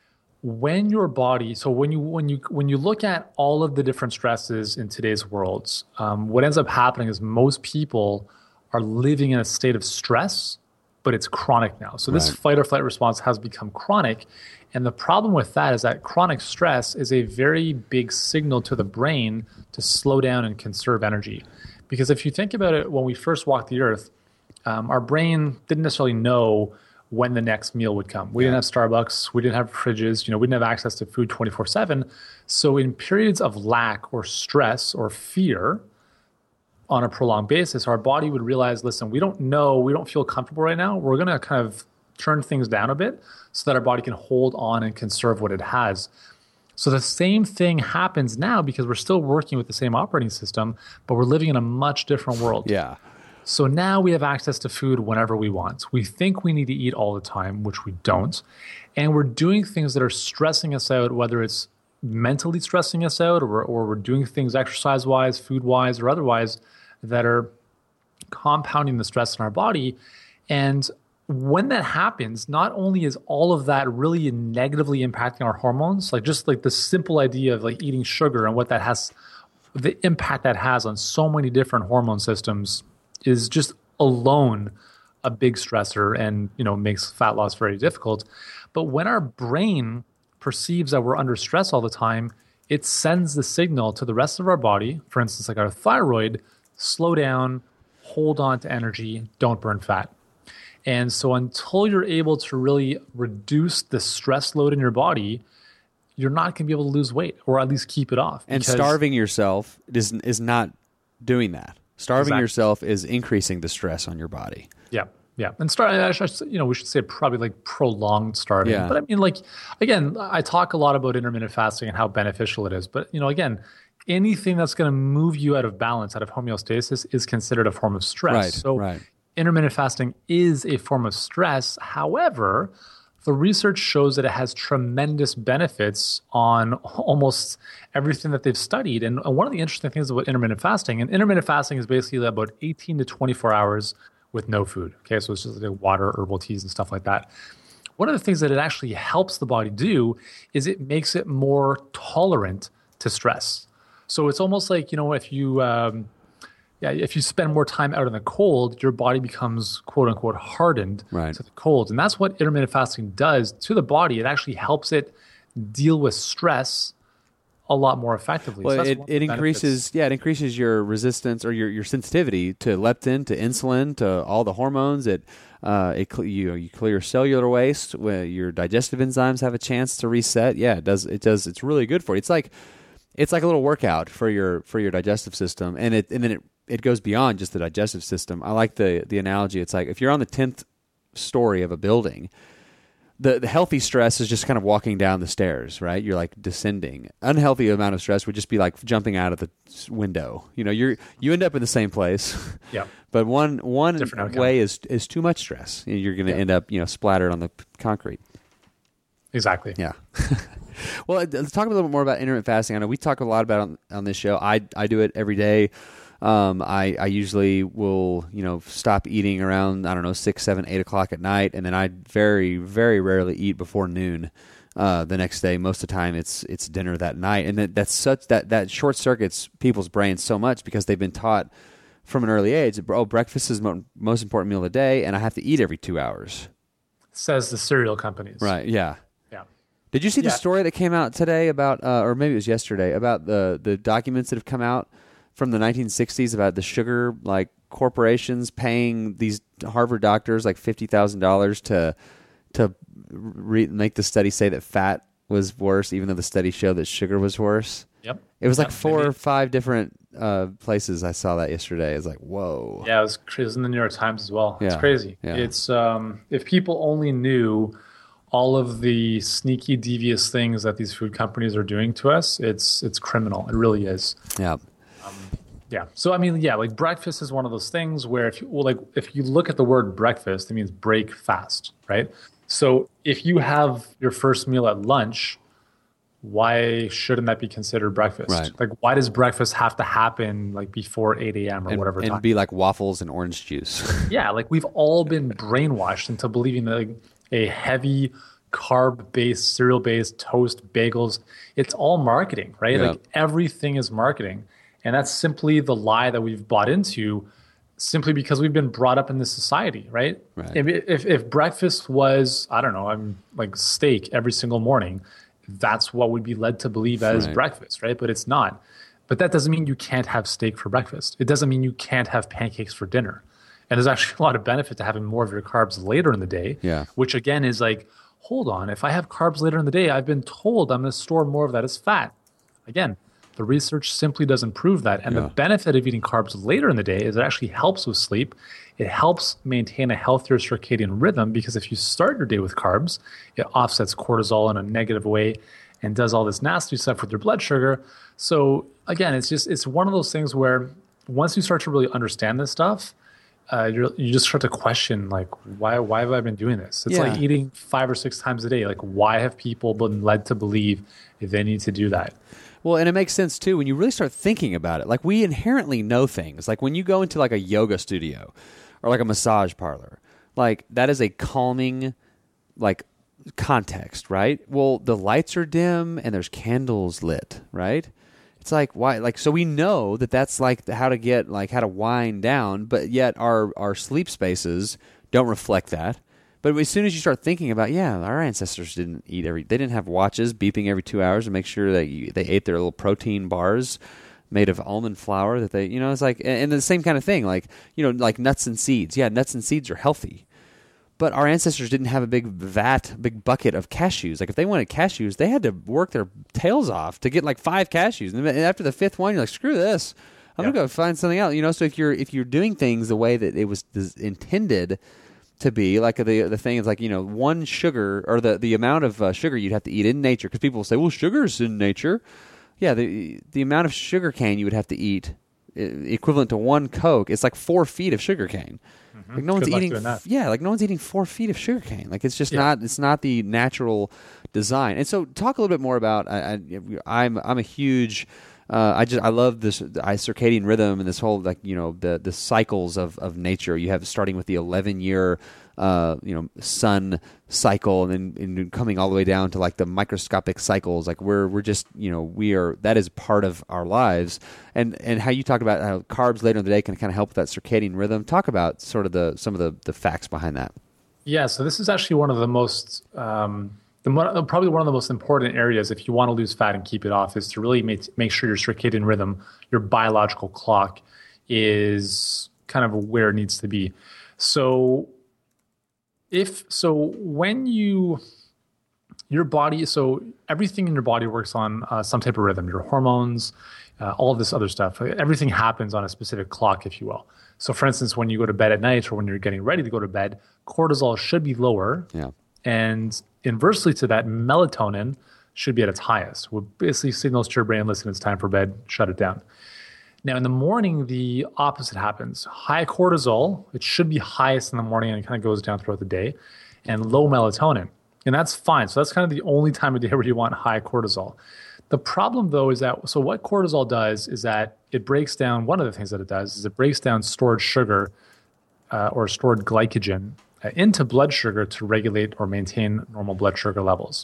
when your body, so when you look at all of the different stresses in today's worlds, what ends up happening is most people are living in a state of stress, but it's chronic now. So this fight or flight response has become chronic. And the problem with that is that chronic stress is a very big signal to the brain to slow down and conserve energy. Because if you think about it, when we first walked the earth, our brain didn't necessarily know when the next meal would come. We didn't have Starbucks. We didn't have fridges. We didn't have access to food 24/7. So in periods of lack or stress or fear, on a prolonged basis, our body would realize, listen, we don't feel comfortable right now. We're going to kind of turn things down a bit so that our body can hold on and conserve what it has. So the same thing happens now because we're still working with the same operating system, but we're living in a much different world. Yeah. So now we have access to food whenever we want. We think we need to eat all the time, which we don't. And we're doing things that are stressing us out, whether it's mentally stressing us out or we're doing things exercise-wise, food-wise, or otherwise that are compounding the stress in our body. And when that happens, not only is all of that really negatively impacting our hormones, just the simple idea of eating sugar and what that has, the impact that has on so many different hormone systems is just alone a big stressor and, makes fat loss very difficult. But when our brain perceives that we're under stress all the time, it sends the signal to the rest of our body, for instance, like our thyroid, slow down, hold on to energy, don't burn fat. And so until you're able to really reduce the stress load in your body, you're not going to be able to lose weight, or at least keep it off. And starving yourself is not doing that. Starving yourself is increasing the stress on your body. Yeah. Yeah. And we should say probably like prolonged starving. Yeah. But I mean, like, again, I talk a lot about intermittent fasting and how beneficial it is. But, again, anything that's going to move you out of balance, out of homeostasis, is considered a form of stress. Right. Intermittent fasting is a form of stress. However, the research shows that it has tremendous benefits on almost everything that they've studied. And one of the interesting things about intermittent fasting is basically about 18 to 24 hours with no food. Okay, so it's just like water, herbal teas, and stuff like that. One of the things that it actually helps the body do is it makes it more tolerant to stress. So it's almost like, if you spend more time out in the cold, your body becomes quote unquote hardened to the cold. And that's what intermittent fasting does to the body. It actually helps it deal with stress a lot more effectively. Well, so it increases your resistance or your sensitivity to leptin, to insulin, to all the hormones. You clear cellular waste. Your digestive enzymes have a chance to reset. Yeah, it does. It's really good for you. It's like a little workout for your digestive system, and then it goes beyond just the digestive system. I like the analogy. It's like if you're on the 10th story of a building, the healthy stress is just kind of walking down the stairs, right? You're like descending. Unhealthy amount of stress would just be like jumping out of the window. You end up in the same place. Yeah. But one way is too much stress. You're going to end up splattered on the concrete. Exactly. Yeah. Well, let's talk a little bit more about intermittent fasting. I know we talk a lot about it on this show. I do it every day. I usually will, stop eating around, 6, 7, 8 o'clock at night. And then I very, very rarely eat before noon, the next day. Most of the time it's dinner that night. And that short circuits people's brains so much because they've been taught from an early age, breakfast is the most important meal of the day. And I have to eat every 2 hours. Says the cereal companies. Right. Yeah. Yeah. Did you see the story that came out today about, or maybe it was yesterday, about the documents that have come out from the 1960s about the sugar corporations paying these Harvard doctors $50,000 to make the study say that fat was worse, even though the study showed that sugar was worse? Yep. It was 4 or 5 different places. I saw that yesterday. It's like, whoa. Yeah, it was crazy. It was in the New York Times as well. Yeah. It's crazy. Yeah. It's if people only knew all of the sneaky, devious things that these food companies are doing to us, it's criminal. It really is. Yeah. Yeah. So, breakfast is one of those things where if you look at the word breakfast, it means break fast, right? So if you have your first meal at lunch, why shouldn't that be considered breakfast? Right. Why does breakfast have to happen before 8 a.m. or whatever time? And be like waffles and orange juice. Yeah. We've all been brainwashed into believing that a heavy carb-based, cereal-based toast, bagels, it's all marketing, right? Yeah. Everything is marketing. And that's simply the lie that we've bought into simply because we've been brought up in this society, right? If breakfast was, steak every single morning, that's what we'd be led to believe as breakfast, right? But it's not. But that doesn't mean you can't have steak for breakfast. It doesn't mean you can't have pancakes for dinner. And there's actually a lot of benefit to having more of your carbs later in the day, which again is hold on, if I have carbs later in the day, I've been told I'm going to store more of that as fat. Again, the research simply doesn't prove that. And the benefit of eating carbs later in the day is it actually helps with sleep. It helps maintain a healthier circadian rhythm because if you start your day with carbs, it offsets cortisol in a negative way and does all this nasty stuff with your blood sugar. So again, it's one of those things where once you start to really understand this stuff, you just start to question why have I been doing this? It's like eating 5 or 6 times a day. Why have people been led to believe they need to do that? Well, and it makes sense too when you really start thinking about it. We inherently know things. When you go into a yoga studio or a massage parlor, that is a calming context, right? Well, the lights are dim and there's candles lit, right? It's like, why? Like, so we know that that's like how to wind down, but yet our sleep spaces don't reflect that. But as soon as you start thinking about, our ancestors didn't eat they didn't have watches beeping every 2 hours to make sure that they ate their little protein bars made of almond flour that they, it's like, and the same kind of thing, like, like nuts and seeds. Yeah, nuts and seeds are healthy. But our ancestors didn't have a big big bucket of cashews. Like if they wanted cashews, they had to work their tails off to get like 5 cashews. And after the 5th one, you're like, screw this. I'm going to go find something else. So if you're doing things the way that it was intended to be, like the thing is like, one sugar or the amount of sugar you'd have to eat in nature, because people will say, well, sugar's in nature. Yeah, the amount of sugar cane you would have to eat equivalent to 1 Coke, it's like 4 feet of sugar cane. Mm-hmm. Like no one's eating like no one's eating 4 feet of sugar cane. Like it's just not the natural design. And so talk a little bit more about I'm a huge I love this circadian rhythm and this whole the cycles of nature. You have starting with the 11-year sun cycle, and then coming all the way down to like the microscopic cycles. Like we're just that is part of our lives, and how you talk about how carbs later in the day can kind of help with that circadian rhythm. Talk about sort of some of the facts behind that. Yeah, so this is actually one of the most probably one of the most important areas if you want to lose fat and keep it off, is to really make sure your circadian rhythm, your biological clock, is kind of where it needs to be. So when your body, so everything in your body works on some type of rhythm, your hormones, all of this other stuff, everything happens on a specific clock, if you will. So for instance, when you go to bed at night or when you're getting ready to go to bed, cortisol should be lower. Yeah. And inversely to that, melatonin should be at its highest. What basically signals to your brain, listen, it's time for bed, shut it down. Now, in the morning, the opposite happens. High cortisol, it should be highest in the morning, and it kind of goes down throughout the day, and low melatonin. And that's fine. So that's kind of the only time of day where you want high cortisol. The problem, though, is that, so what cortisol does is that it breaks down, one of the things that it does is it breaks down stored sugar or stored glycogen into blood sugar to regulate or maintain normal blood sugar levels.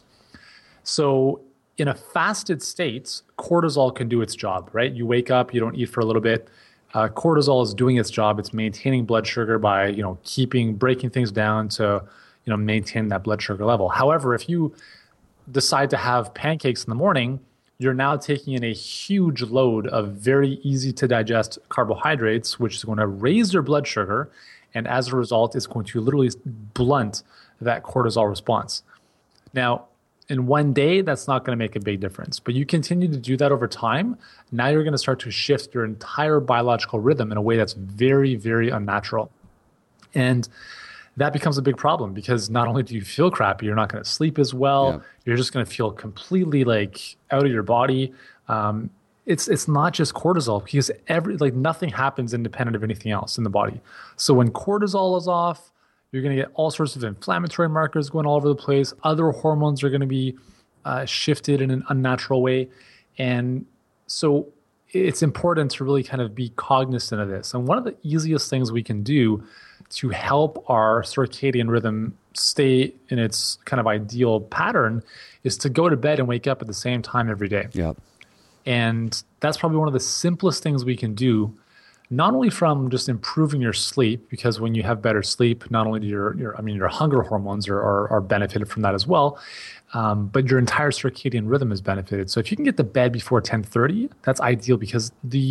So in a fasted state, cortisol can do its job, right? You wake up, you don't eat for a little bit. Cortisol is doing its job. It's maintaining blood sugar by, breaking things down to, maintain that blood sugar level. However, if you decide to have pancakes in the morning, you're now taking in a huge load of very easy to digest carbohydrates, which is going to raise your blood sugar. And as a result, it's going to literally blunt that cortisol response. Now, in one day, that's not going to make a big difference. But you continue to do that over time, now you're going to start to shift your entire biological rhythm in a way that's very, very unnatural. And that becomes a big problem, because not only do you feel crappy, you're not going to sleep as well. Yeah. You're just going to feel completely like out of your body. It's not just cortisol, because nothing happens independent of anything else in the body. So when cortisol is off, you're going to get all sorts of inflammatory markers going all over the place. Other hormones are going to be shifted in an unnatural way. And so it's important to really kind of be cognizant of this. And one of the easiest things we can do to help our circadian rhythm stay in its kind of ideal pattern is to go to bed and wake up at the same time every day. Yep. And that's probably one of the simplest things we can do, not only from just improving your sleep, because when you have better sleep, not only do your hunger hormones are benefited from that as well, but your entire circadian rhythm is benefited. So if you can get to bed before 10:30, that's ideal, because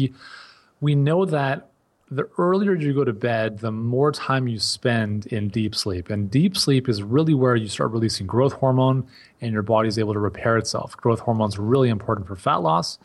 we know that the earlier you go to bed, the more time you spend in deep sleep. And deep sleep is really where you start releasing growth hormone and your body is able to repair itself. Growth hormone is really important for fat loss.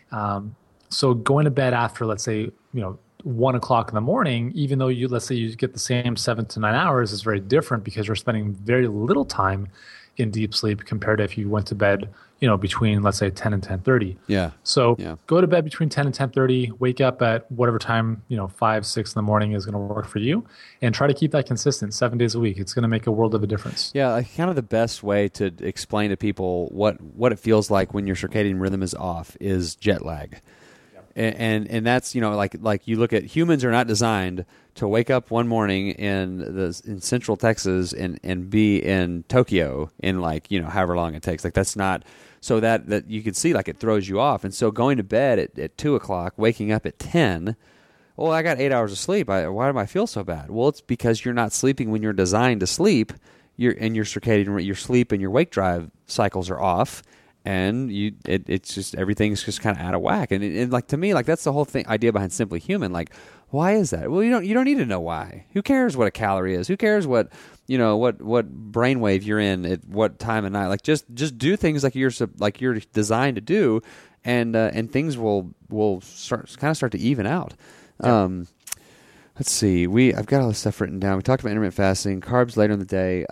So going to bed after, let's say, 1 o'clock in the morning, even though let's say you get the same 7 to 9 hours, is very different, because you're spending very little time in deep sleep compared to if you went to bed, between, let's say, 10 and 10:30. Yeah. So go to bed between 10 and 10:30, wake up at whatever time, 5, 6 in the morning is going to work for you, and try to keep that consistent 7 days a week. It's going to make a world of a difference. Yeah. Kind of the best way to explain to people what it feels like when your circadian rhythm is off is jet lag. And that's, like you look at, humans are not designed to wake up one morning in Central Texas and be in Tokyo in however long it takes. Like that's not, so that you can see like it throws you off. And so going to bed at 2:00, waking up at 10. Well, I got 8 hours of sleep. Why do I feel so bad? Well, it's because you're not sleeping when you're designed to sleep. Your circadian, your sleep and your wake drive cycles are off, and it's just, everything's just kind of out of whack. And like, to me, like that's the whole idea behind Simply Human. Like, why is that? Well, you don't need to know why. Who cares what a calorie is? Who cares what brainwave you're in at what time of night? Like, just do things like you're designed to do, and things will start to even out. Yeah. Let's see. I've got all this stuff written down. We talked about intermittent fasting, carbs later in the day.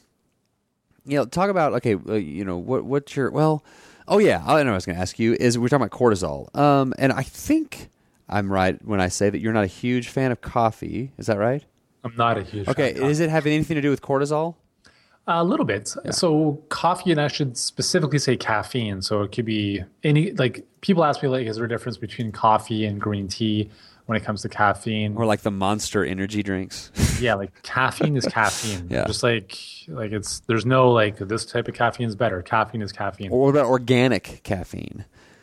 Talk about, okay, what's your, well, oh yeah, I know what I was going to ask you is, we're talking about cortisol. And I think I'm right when I say that you're not a huge fan of coffee. Is that right? I'm not a huge fan. Okay, does it have anything to do with cortisol? A little bit. Yeah. So coffee, and I should specifically say caffeine. So it could be people ask me, is there a difference between coffee and green tea when it comes to caffeine? Or like the Monster energy drinks? Yeah, like caffeine is caffeine. Yeah. Just like there's no this type of caffeine is better. Caffeine is caffeine. Or what about organic caffeine?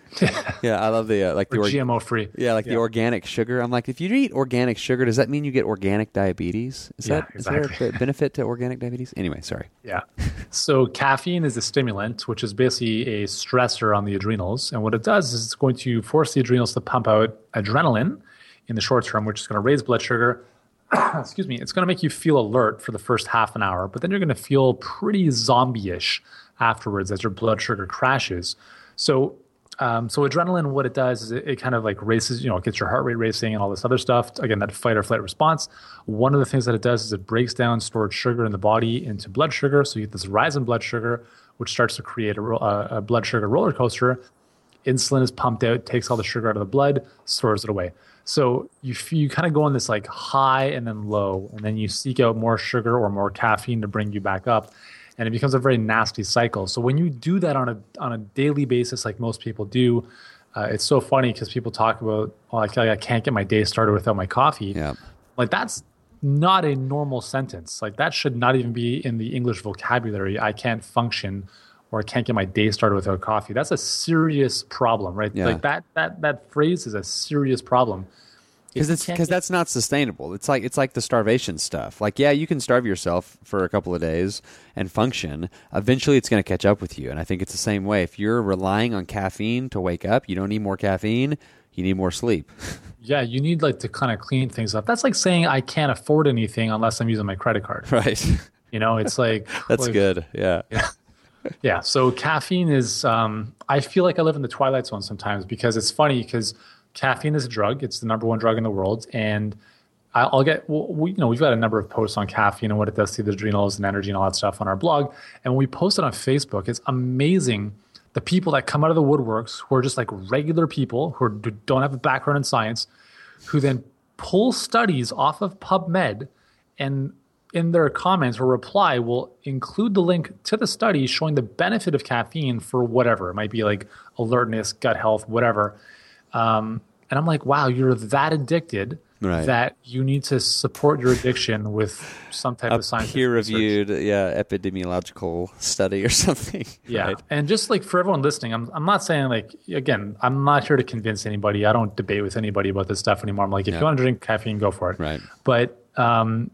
Yeah, I love the GMO free. Yeah, the organic sugar. I'm like, if you eat organic sugar, does that mean you get organic diabetes? Is there a benefit to organic diabetes? Anyway, sorry. Yeah. So caffeine is a stimulant, which is basically a stressor on the adrenals. And what it does is it's going to force the adrenals to pump out adrenaline in the short term, which is going to raise blood sugar. Excuse me. It's going to make you feel alert for the first half an hour, but then you're going to feel pretty zombie-ish afterwards as your blood sugar crashes. So adrenaline, what it does is it kind of races, it gets your heart rate racing and all this other stuff. Again, that fight or flight response. One of the things that it does is it breaks down stored sugar in the body into blood sugar. So you get this rise in blood sugar, which starts to create a blood sugar roller coaster. Insulin is pumped out, takes all the sugar out of the blood, stores it away. So you kind of go on this high and then low, and then you seek out more sugar or more caffeine to bring you back up. And it becomes a very nasty cycle. So when you do that on a daily basis, like most people do, it's so funny because people talk about, I can't get my day started without my coffee. Yeah. That's not a normal sentence. That should not even be in the English vocabulary. I can't function, or I can't get my day started without coffee. That's a serious problem, right? Yeah. That phrase is a serious problem. Because that's not sustainable. It's like the starvation stuff. Yeah, you can starve yourself for a couple of days and function. Eventually, it's going to catch up with you. And I think it's the same way. If you're relying on caffeine to wake up, you don't need more caffeine. You need more sleep. Yeah, you need to kind of clean things up. That's like saying I can't afford anything unless I'm using my credit card. Right. It's like that's good. Yeah. Yeah. So caffeine is. I feel like I live in the twilight zone sometimes because it's funny because caffeine is a drug. It's the number one drug in the world. And we've got a number of posts on caffeine and what it does to the adrenals and energy and all that stuff on our blog. And when we post it on Facebook, it's amazing the people that come out of the woodworks who are just regular people who don't have a background in science, who then pull studies off of PubMed and in their comments or reply will include the link to the study showing the benefit of caffeine for whatever. It might be alertness, gut health, whatever. And I'm like, wow, you're that addicted that you need to support your addiction with some type of scientific peer-reviewed, epidemiological study or something. Yeah, right? And just for everyone listening, I'm not saying again, I'm not here to convince anybody. I don't debate with anybody about this stuff anymore. I'm like, if you want to drink caffeine, go for it. Right. But some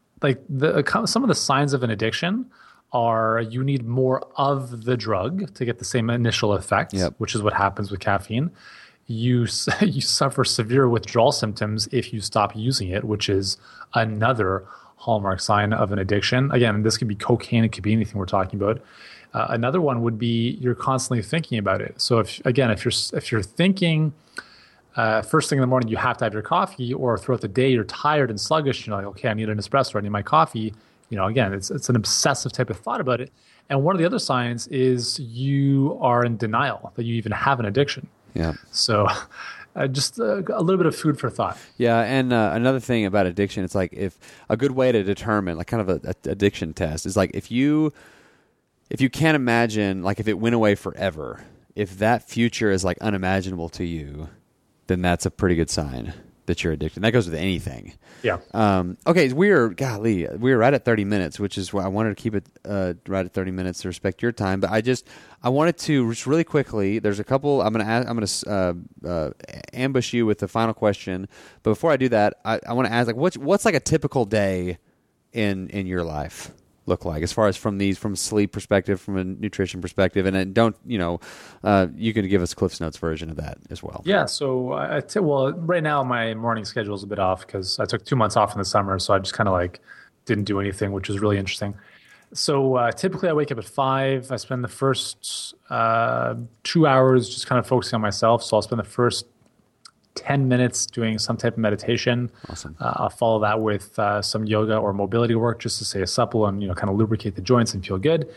of the signs of an addiction are you need more of the drug to get the same initial effect, which is what happens with caffeine. You suffer severe withdrawal symptoms if you stop using it, which is another hallmark sign of an addiction. Again, this could be cocaine, it could be anything we're talking about. Another one would be you're constantly thinking about it. So if you're thinking first thing in the morning you have to have your coffee, or throughout the day you're tired and sluggish, you're like, okay, I need an espresso, I need my coffee. Again, it's an obsessive type of thought about it. And one of the other signs is you are in denial that you even have an addiction. Yeah. So just a little bit of food for thought. Yeah. And another thing about addiction, it's if a good way to determine kind of a addiction test is if you can't imagine, if it went away forever, if that future is unimaginable to you, then that's a pretty good sign that you're addicted. And that goes with anything. Yeah. Okay, we're right at 30 minutes, which is why I wanted to keep it right at 30 minutes to respect your time. But I wanted to just really quickly. There's a couple. I'm gonna ambush you with the final question. But before I do that, I want to ask, like, what's like a typical day in your life look like, as far as from sleep perspective, from a nutrition perspective, and then you can give us Cliff's Notes version of that as well. Yeah. So right now my morning schedule is a bit off because I took 2 months off in the summer, so I just kind of like didn't do anything, which was really interesting. So typically I wake up at 5. I spend the first 2 hours just kind of focusing on myself. So I'll spend the first 10 minutes doing some type of meditation. Awesome. I'll follow that with some yoga or mobility work just to stay supple and kind of lubricate the joints and feel good.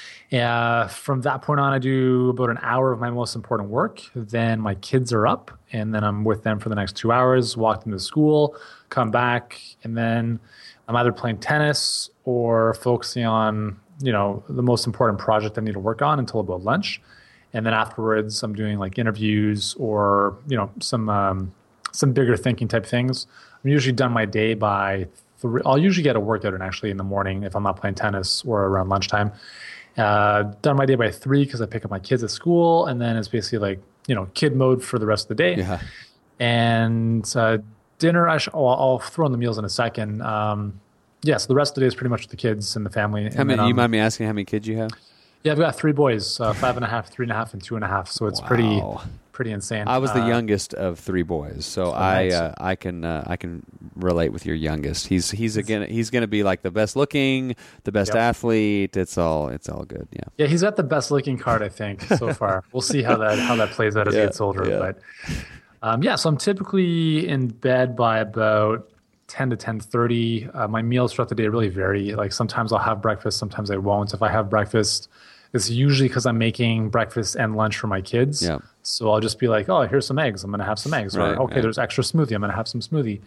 From that point on, I do about an hour of my most important work. Then my kids are up, and then I'm with them for the next 2 hours, walk them to school, come back, and then I'm either playing tennis or focusing on the most important project I need to work on until about lunch. And then afterwards, I'm doing like interviews or some bigger thinking type things. I'm usually done my day by 3. I'll usually get a workout in actually in the morning if I'm not playing tennis or around lunchtime. Done my day by 3 because I pick up my kids at school, and then it's basically like kid mode for the rest of the day. Yeah. And dinner, I'll throw in the meals in a second. So the rest of the day is pretty much with the kids and the family. How many? You mind me asking how many kids you have? Yeah, I've got 3 boys, 5.5, 3.5, and 2.5. So it's pretty insane. I was the youngest of 3 boys, so nice. I can relate with your youngest. He's going to be like the best looking, the best athlete. It's all good. Yeah. Yeah, he's got the best looking card, I think, so far. We'll see how that plays out as he gets older. Yeah. But so I'm typically in bed by about 10 to 10:30. My meals throughout the day really vary. Like sometimes I'll have breakfast, sometimes I won't. If I have breakfast, it's usually because I'm making breakfast and lunch for my kids. Yeah. So I'll just be like, oh, here's some eggs. I'm going to have some eggs. Right, or, okay, there's extra smoothie. I'm going to have some smoothie.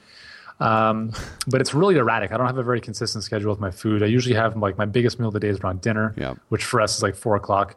But it's really erratic. I don't have a very consistent schedule with my food. I usually have like my biggest meal of the day is around dinner, which for us is like 4 o'clock.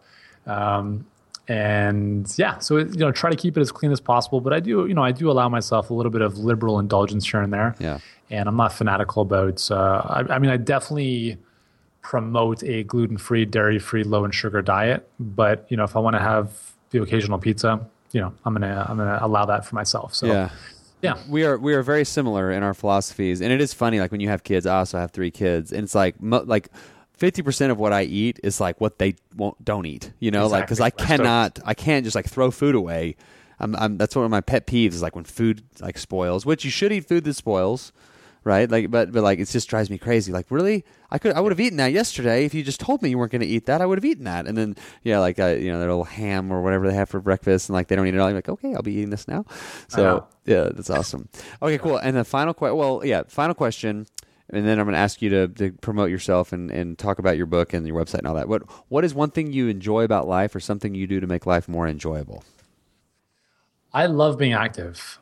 So try to keep it as clean as possible. But I do allow myself a little bit of liberal indulgence here and there. Yeah. And I'm not fanatical about. I definitely promote a gluten-free, dairy-free, low in sugar diet. But if I want to have the occasional pizza, I'm gonna allow that for myself. So yeah, we are very similar in our philosophies, and it is funny. Like when you have kids, I also have 3 kids, and it's like 50% of what I eat is like what they don't eat. Exactly. Like because I can't just like throw food away. That's one of my pet peeves is like when food like spoils, which you should eat food that spoils. Right, like, but like, it just drives me crazy. Like, really, I would have eaten that yesterday if you just told me you weren't going to eat that. I would have eaten that, and then their little ham or whatever they have for breakfast, and like they don't eat it all. I'm like, okay, I'll be eating this now. So that's awesome. Okay, cool. And the final final question, and then I'm going to ask you to promote yourself and talk about your book and your website and all that. What is one thing you enjoy about life, or something you do to make life more enjoyable? I love being active.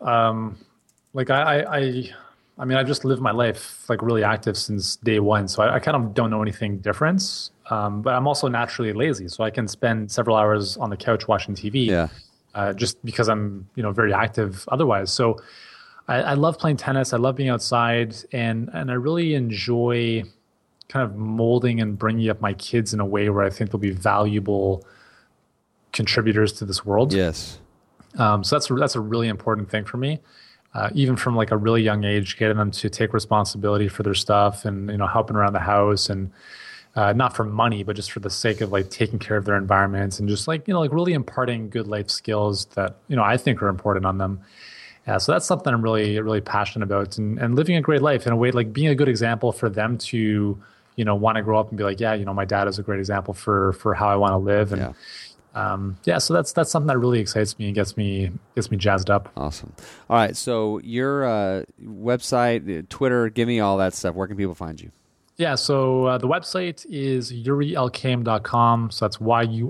I've just lived my life like really active since day one, so I kind of don't know anything different. But I'm also naturally lazy, so I can spend several hours on the couch watching TV. Just because I'm very active otherwise. So I love playing tennis. I love being outside, and I really enjoy kind of molding and bringing up my kids in a way where I think they'll be valuable contributors to this world. Yes. So that's a really important thing for me. Even from like a really young age, getting them to take responsibility for their stuff and helping around the house, and not for money, but just for the sake of like taking care of their environments and just like really imparting good life skills that I think are important on them. So that's something I'm really really passionate about, and living a great life in a way, like being a good example for them to want to grow up and be like, my dad is a great example for how I want to live. And so that's something that really excites me and gets me jazzed up. Awesome. All right, so your website, Twitter, give me all that stuff. Where can people find you? Yeah, so the website is yurielkaim.com. So that's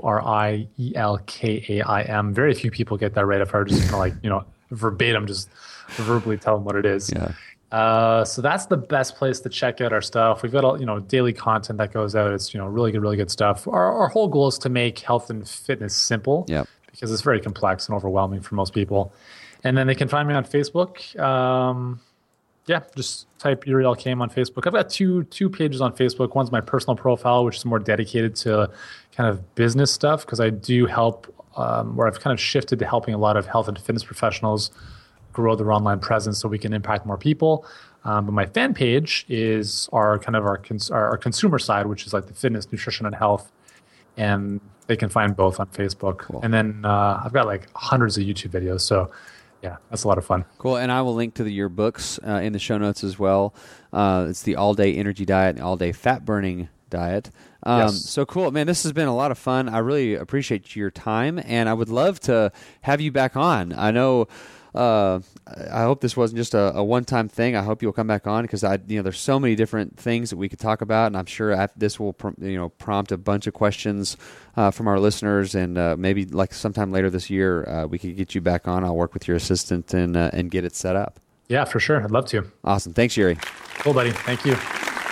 YURIELKAIM. Very few people get that right. If I were just kind of verbatim, just verbally tell them what it is. Yeah. So that's the best place to check out our stuff. We've got all, daily content that goes out. It's, really good stuff. Our whole goal is to make health and fitness simple, because it's very complex and overwhelming for most people. And then they can find me on Facebook. Just type Uriel Kame on Facebook. I've got two pages on Facebook. One's my personal profile, which is more dedicated to kind of business stuff, because I do help, where I've kind of shifted to helping a lot of health and fitness professionals grow their online presence so we can impact more people. But my fan page is our consumer side, which is like the fitness, nutrition, and health. And they can find both on Facebook. Cool. And then I've got like hundreds of YouTube videos. So yeah, that's a lot of fun. Cool. And I will link to your books in the show notes as well. It's the All-Day Energy Diet and All-Day Fat Burning Diet. Yes. So cool. Man, this has been a lot of fun. I really appreciate your time, and I would love to have you back on. I know I hope this wasn't just a one-time thing. I hope you'll come back on, because there's so many different things that we could talk about, and I'm sure this will prompt a bunch of questions from our listeners, and maybe like sometime later this year we could get you back on. I'll work with your assistant and get it set up. Yeah, for sure. I'd love to. Awesome. Thanks, Yuri. Cool, buddy. Thank you.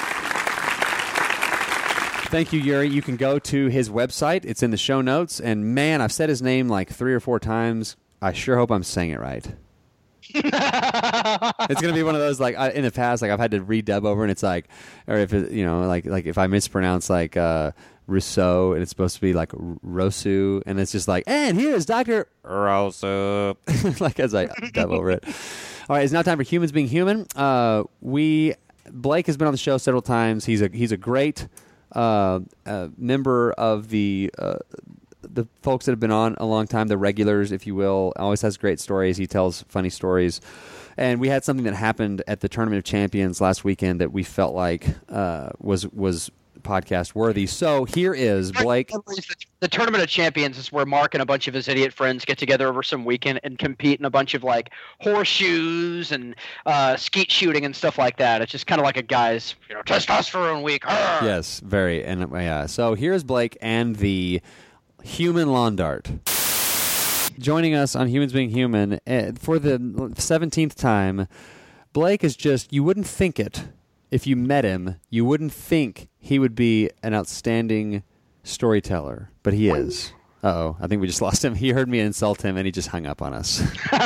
Thank you, Yuri. You can go to his website. It's in the show notes. And man, I've said his name like 3 or 4 times. I sure hope I'm saying it right. It's going to be one of those, like, in the past, like I've had to redub over, and it's like, or if it, like if I mispronounce like Rousseau, and it's supposed to be like Rosu, and it's just like, and here's Dr. Rosu, like as I dub over it. All right, it's now time for Humans Being Human. Blake has been on the show several times. He's a great member of the folks that have been on a long time, the regulars, if you will. Always has great stories. He tells funny stories. And we had something that happened at the Tournament of Champions last weekend that we felt like was podcast worthy. So here is Blake. The Tournament of Champions is where Mark and a bunch of his idiot friends get together over some weekend and compete in a bunch of like horseshoes and skeet shooting and stuff like that. It's just kind of like a guy's testosterone week. Arr! Yes, very. And yeah. So here's Blake and the Human Lawn Dart. Joining us on Humans Being Human for the 17th time, Blake is just, you wouldn't think it. If you met him, you wouldn't think he would be an outstanding storyteller, but he is. Uh-oh, I think we just lost him. He heard me insult him, and he just hung up on us.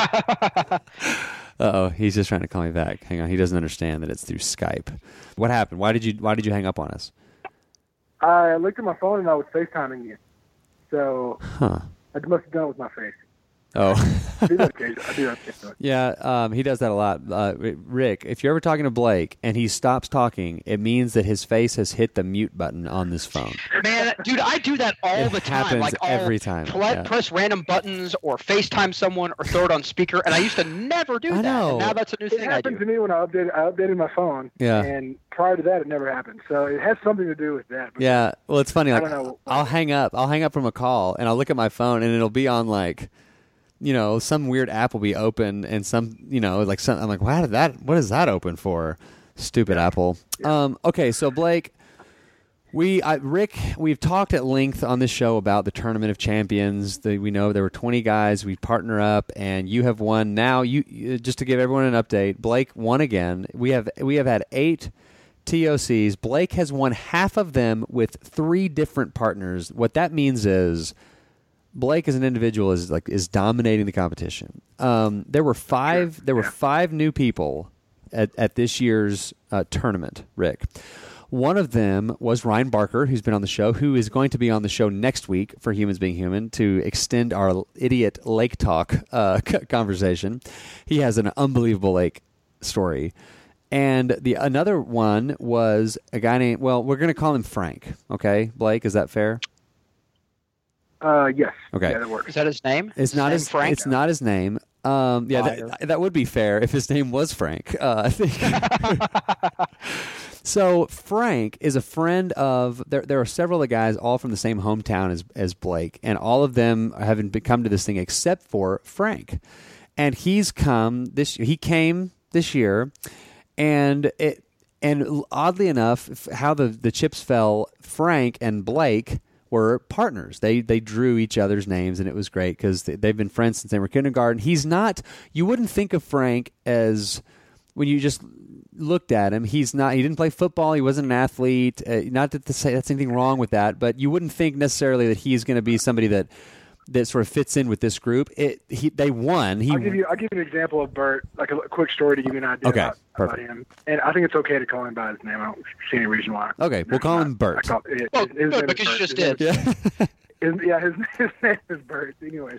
Uh-oh, he's just trying to call me back. Hang on, he doesn't understand that it's through Skype. What happened? Why did you hang up on us? I looked at my phone, and I was FaceTiming you. So I must have done it with my face. Oh. I do that occasionally. Yeah, he does that a lot. Rick, if you're ever talking to Blake and he stops talking, it means that his face has hit the mute button on this phone. Man, dude, I do that all the time. Happens like every time. Press random buttons or FaceTime someone or throw it on speaker, and I used to never do that. know. And now that's a new thing I do. It happened to me when I updated my phone. Yeah. And prior to that, it never happened. So it has something to do with that. Yeah. Well, it's funny. Like, I don't know. I'll hang up from a call, and I'll look at my phone, and it'll be on like, some weird app will be open, and some, like some. I'm like, what is that open for? Stupid Apple. Yeah. Okay, so Blake, Rick, we've talked at length on this show about the Tournament of Champions. We know there were 20 guys. We partner up, and you have won. Now, you just to give everyone an update, Blake won again. We have had 8 TOCs. Blake has won half of them with 3 different partners. What that means is Blake as an individual is dominating the competition. There were 5 new people at this year's tournament, Rick. One of them was Ryan Barker, who's been on the show, who is going to be on the show next week for Humans Being Human to extend our idiot lake talk conversation. He has an unbelievable lake story. And another one was a guy named, well, we're going to call him Frank. Okay, Blake, is that fair? Yes. Okay. Yeah, that works. Is that his name? It's not his Frank? It's not his name. That would be fair if his name was Frank. I think. So Frank is a friend of. There are several of the guys, all from the same hometown as Blake, and all of them haven't come to this thing except for Frank. And he came this year, and oddly enough, how the chips fell, Frank and Blake were partners. They drew each other's names, and it was great because they've been friends since they were kindergarten. He's not. You wouldn't think of Frank as, when you just looked at him, he's not. He didn't play football. He wasn't an athlete. Not that to say that's anything wrong with that, but you wouldn't think necessarily that he's going to be somebody that that sort of fits in with this group. They won. I'll give you an example of Bert, like a quick story to give you an idea about him. And I think it's okay to call him by his name. I don't see any reason why. Okay, we'll call him Bert. Because you just did. Yeah. His name is Bert. Anyways,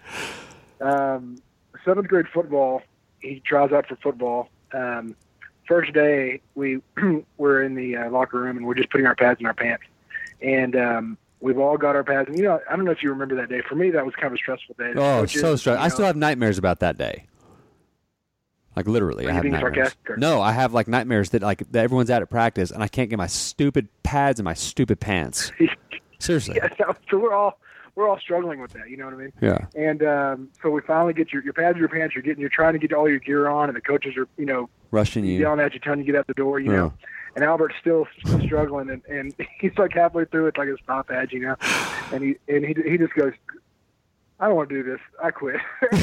7th grade football, he tries out for football. First day, we were in the locker room, and we're just putting our pads in our pants. And we've all got our pads. And, I don't know if you remember that day. For me, that was kind of a stressful day. Oh, so stressful. I still have nightmares about that day. Like, literally, I have nightmares. No, I have, like, nightmares that everyone's out at practice, and I can't get my stupid pads and my stupid pants. Seriously. Yeah, so we're all struggling with that, you know what I mean? Yeah. And so we finally get your pads and your pants. You're trying to get all your gear on, and the coaches are, rushing you, yelling at you, telling you to get out the door, you know. And Albert's still struggling, and he's like halfway through it, like a stop edge, and he just goes, I don't want to do this. I quit.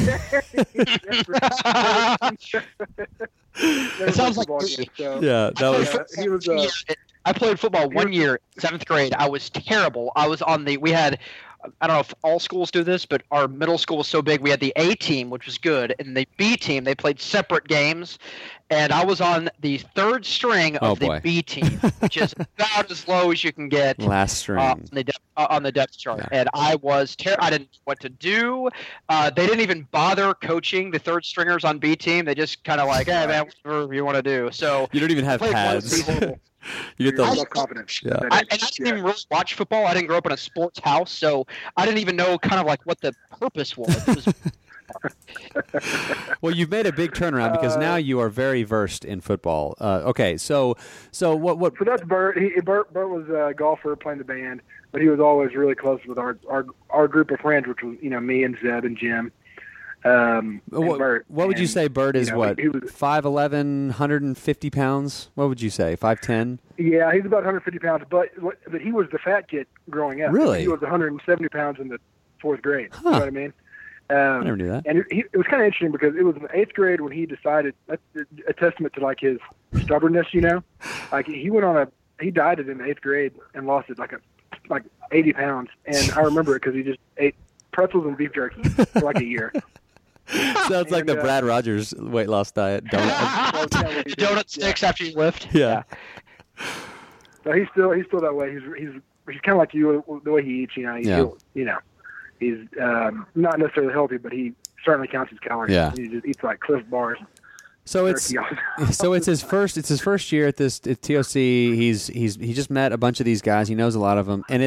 It sounds like me. Yeah, he was. I played football 1 year, 7th grade. I was terrible. I was on we had, I don't know if all schools do this, but our middle school was so big. We had the A team, which was good, and the B team, they played separate games. And I was on the 3rd string of the B team, which is about as low as you can get. Last string. On the depth chart. Yeah. And I was I didn't know what to do. They didn't even bother coaching the 3rd stringers on B team. They just kind of like, hey, man, whatever you want to do. So you don't even have pads. You get those confidence. Yeah. I didn't even really watch football. I didn't grow up in a sports house, so I didn't even know kind of like what the purpose was. Well, you've made a big turnaround because now you are very versed in football. Okay, so what? So that's Bert. Bert was a golfer playing the band, but he was always really close with our group of friends, which was me and Zeb and Jim. What would you say Bert is? What, 5'11", 150 pounds? What would you say, 5'10"? Yeah, he's about 150 pounds, but he was the fat kid growing up. Really? He was 170 pounds in the 4th grade. Huh. You know what I mean? I never knew that. And it was kind of interesting because it was in the 8th grade when he decided, that's a testament to like his stubbornness, like he dieted in the 8th grade and lost it like 80 pounds. And I remember it because he just ate pretzels and beef jerky for like a year. Sounds like the Brad Rogers weight loss diet. Donut sticks after you lift. Yeah. But he's still that way. He's kind of like you, the way he eats. He's not necessarily healthy, but he certainly counts his calories. Yeah. He just eats like Cliff Bars. So it's his first year at TOC. He just met a bunch of these guys. He knows a lot of them, and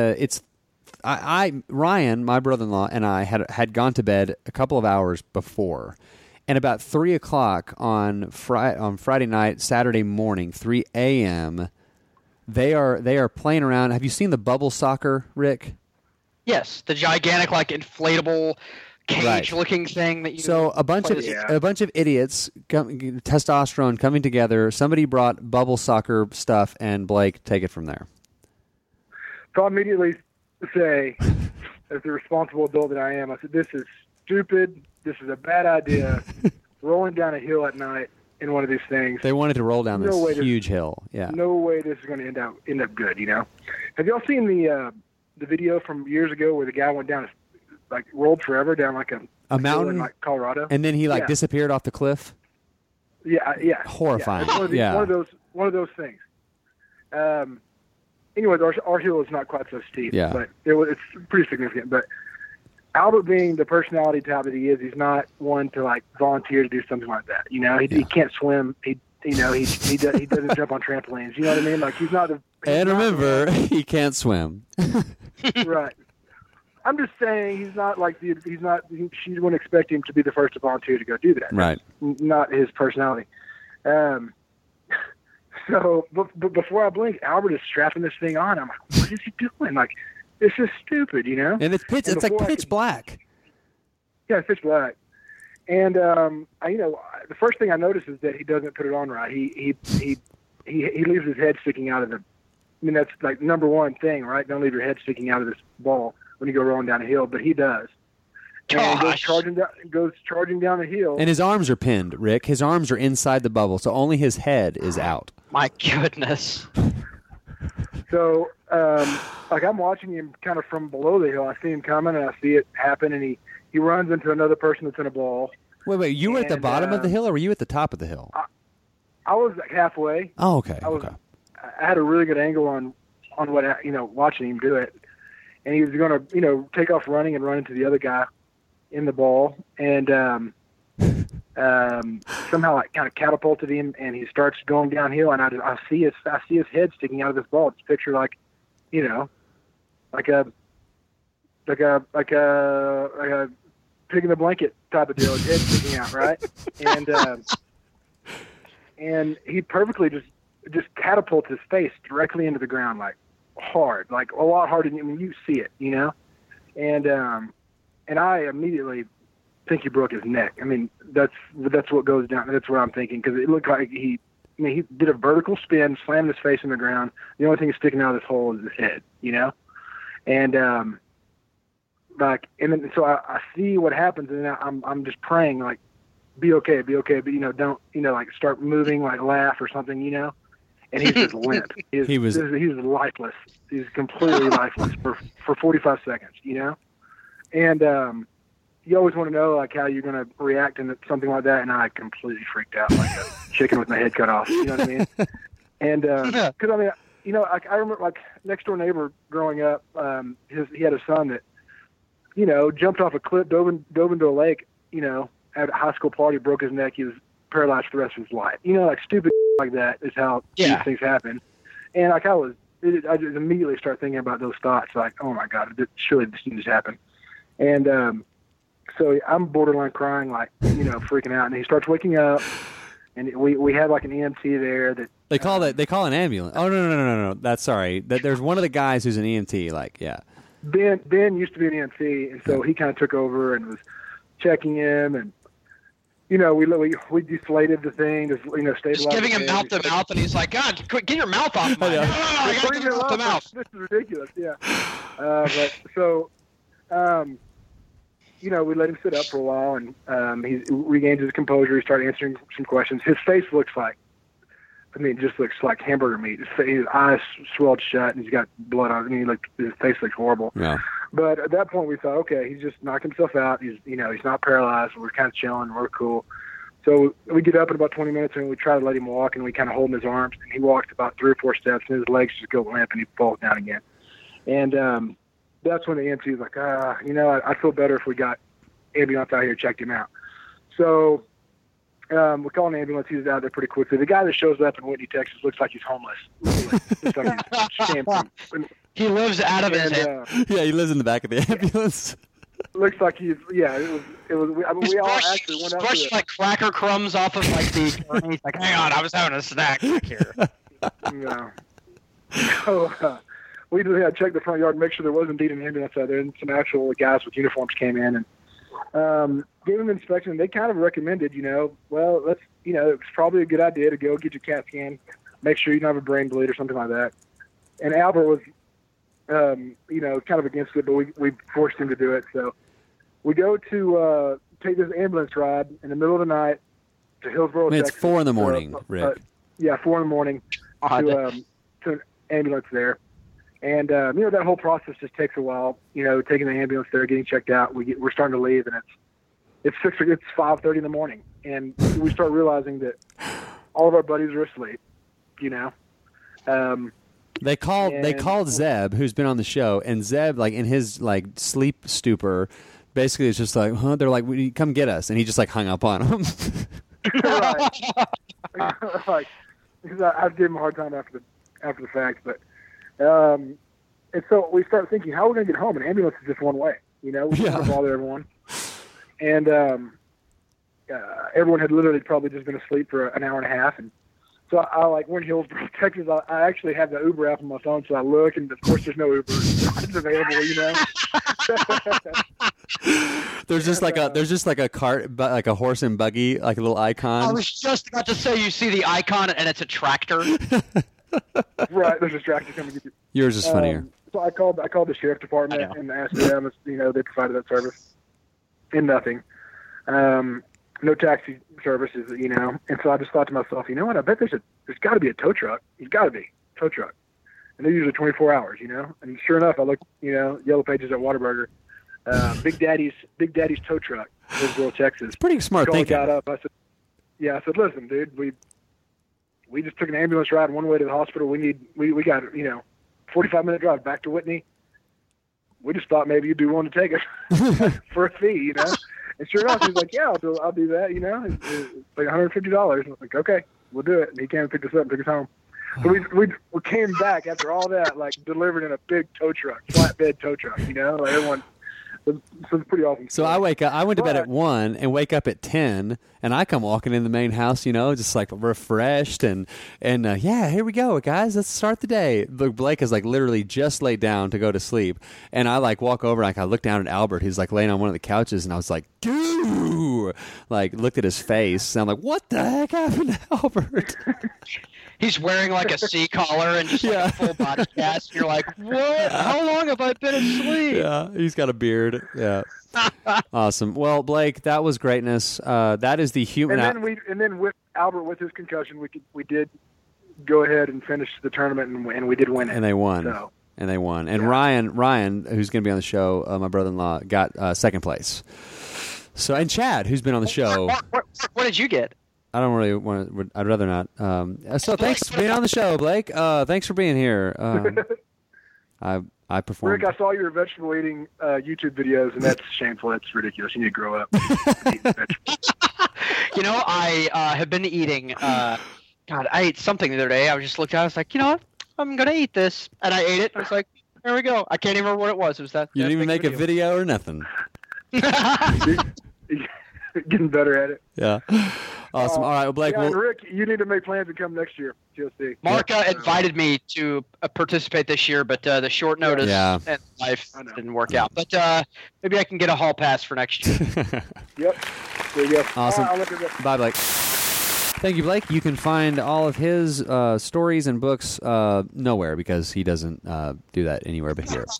Ryan, my brother-in-law, and I had gone to bed a couple of hours before, and about 3:00 on Friday night, Saturday morning, 3 a.m. They are playing around. Have you seen the bubble soccer, Rick? Yes, the gigantic inflatable cage-looking thing that you. So a bunch of idiots, testosterone coming together. Somebody brought bubble soccer stuff, and Blake, take it from there. So I immediately say, as the responsible adult that I am, I said, this is stupid. This is a bad idea. Rolling down a hill at night in one of these things. They wanted to roll down this huge hill. Yeah. No way this is going to end up good, Have y'all seen the video from years ago where the guy went down, rolled forever down a mountain in Colorado? And then he disappeared off the cliff? Yeah. Horrifying. Yeah. One of those things. Anyways, our hill is not quite so steep, but it's pretty significant. But Albert, being the personality type that he is, he's not one to volunteer to do something like that. He can't swim. He doesn't jump on trampolines. You know what I mean? He's not. And remember, he can't swim. Right. I'm just saying he's not she wouldn't expect him to be the first to volunteer to go do that. Right. That's not his personality. So, but before I blink, Albert is strapping this thing on. I'm like, what is he doing? This is stupid, And it's pitch black. Yeah, it's pitch black. And the first thing I notice is that he doesn't put it on right. He leaves his head sticking out of the. I mean, that's number one thing, right? Don't leave your head sticking out of this ball when you go rolling down a hill. But he does. And he goes charging down the hill. And his arms are pinned, Rick. His arms are inside the bubble, so only his head is out. My goodness. So, like I'm watching him kind of from below the hill. I see him coming, and I see it happen, and he runs into another person that's in a ball. Wait, you were at the bottom of the hill, or were you at the top of the hill? I was like halfway. Oh, okay. I had a really good angle on what watching him do it, and he was going to take off running and run into the other guy in the ball, and somehow I kind of catapulted him, and he starts going downhill, and I see his head sticking out of this ball. It's picture like a pig in the blanket type of deal. His head sticking out, right? And he perfectly just catapults his face directly into the ground, like hard, like a lot harder than you see it, and I immediately think he broke his neck. I mean, that's what goes down. That's what I'm thinking, because it looked like he did a vertical spin, slammed his face in the ground. The only thing sticking out of this hole is his head, and so I see what happens, and I'm just praying, like, be okay, but don't like start moving, like laugh or something, And he's just limp. He's lifeless. He's completely lifeless for 45 seconds, And you always want to know like how you're going to react to something like that, and I completely freaked out like a chicken with my head cut off. You know what I mean? And because I remember like next door neighbor growing up, he had a son that jumped off a cliff, dove into a lake, at a high school party, broke his neck. He was paralyzed for the rest of his life. Like stupid like that is how these things happen. And like I just immediately start thinking about those thoughts, like, oh my God, surely this didn't just happen. And so I'm borderline crying, like, freaking out. And he starts waking up, and we had like an EMT there that they call an ambulance. Oh no. That's sorry. There's one of the guys who's an EMT. Like, yeah. Ben used to be an EMT, and so he kind of took over and was checking him, and we deflated the thing, just stabilized. Just giving him mouth to mouth, and he's like, God, quick, get your mouth off my head. I got to give mouth to mouth. This is ridiculous, yeah. But so, we let him sit up for a while, and he regained his composure. He started answering some questions. His face looks like, just looks like hamburger meat. His eyes swelled shut, and he's got blood on it. His face looks horrible. Yeah. But at that point, we thought, okay, he's just knocked himself out. He's not paralyzed. We're kind of chilling. We're cool. So we get up in about 20 minutes, and we try to let him walk, and we kind of hold him in his arms. And he walks about 3 or 4 steps, and his legs just go limp, and he falls down again. And that's when the EMT was like, I'd feel better if we got ambulance out here and checked him out. So we call an ambulance. He was out there pretty quickly. The guy that shows up in Whitney, Texas, looks like he's homeless. Looks like he's shamed. He lives out of his head. Yeah, he lives in the back of the ambulance. Looks like he's we all actually went up to like cracker crumbs off of like the. He's like, hang on, I was having a snack back here. Yeah. So we just had to check the front yard and make sure there was indeed an ambulance out there, and some actual guys with uniforms came in and gave him an inspection. They kind of recommended, well, let's, it's probably a good idea to go get your CAT scan, make sure you don't have a brain bleed or something like that. And Albert was, kind of against it, but we forced him to do it. So we go to take this ambulance ride in the middle of the night to Hillsboro, Texas. It's 4 a.m, Rick. 4 a.m. to an ambulance there. And, that whole process just takes a while, taking the ambulance there, getting checked out. We're starting to leave, and it's 5:30 in the morning. And we start realizing that all of our buddies are asleep, They called Zeb, who's been on the show, and Zeb, like in his like sleep stupor, basically is just like, they're like, come get us, and he just like hung up on them. Right. Because I've given him a hard time after the fact, but and so we start thinking, how are we going to get home? An ambulance is just one way, we don't want to bother everyone, and everyone had literally probably just been asleep for an hour and a half, and so we're in Hillsboro, Texas. I actually have the Uber app on my phone, so I look, and of course there's no Uber. It's available, There's just like a cart, like a horse and buggy, like a little icon. I was just about to say, you see the icon, and it's a tractor. Right, there's a tractor coming to get you. Yours is funnier. So I called the sheriff department and asked them if they provided that service, and nothing. No taxi services, And so I just thought to myself, you know what? I bet there's got to be a tow truck. There's got to be a tow truck. and they're usually 24 hours, And sure enough, I looked, Yellow Pages at Whataburger, Big Daddy's tow truck, Roseville, Texas. It's pretty smart Scully thinking. got up. I said, listen, dude, we just took an ambulance ride one way to the hospital. We got 45-minute drive back to Whitney. We just thought maybe you'd be willing to take us for a fee, And sure enough, he's like, yeah, I'll do that, It's like $150. I was like, okay, we'll do it. And he came and picked us up and took us home. So we came back after all that, like delivered in a big tow truck, flatbed tow truck, Like everyone. So it's pretty awesome. So I wake up. I went to bed at 1 and wake up at 10, and I come walking in the main house, just like refreshed and yeah, here we go, guys. Let's start the day. Blake is like literally just laid down to go to sleep, and I like walk over, like I look down at Albert. He's like laying on one of the couches, and I was like, dude, like looked at his face, and I'm like, what the heck happened to Albert? He's wearing like a C collar and just like a full body cast. You're like, what? How long have I been asleep? Yeah, he's got a beard. Yeah. Awesome. Well, Blake, that was greatness. That is the human. And then with Albert with his concussion, we did go ahead and finish the tournament, and we did win it. And they won. So. And they won. And Ryan, who's going to be on the show, my brother-in-law, got second place. So, and Chad, who's been on the show. What did you get? I don't really want to. I'd rather not. So thanks for being on the show, Blake. Thanks for being here. I performed. Rick, I saw your vegetable eating YouTube videos, and that's shameful. That's ridiculous. You need to grow up. I have been eating. God, I ate something the other day. I was just looking at it. I was like, you know what? I'm going to eat this. And I ate it. I was like, there we go. I can't even remember what it was. It was that. You didn't even make a video or nothing. Getting better at it. Yeah. Awesome. All right, well, Blake. And Rick, you need to make plans to come next year. TSC. Mark invited me to participate this year, but the short notice and life didn't work out. But maybe I can get a hall pass for next year. Yep. There you go. Awesome. I'll let you go. Bye, Blake. Thank you, Blake. You can find all of his stories and books nowhere because he doesn't do that anywhere but here.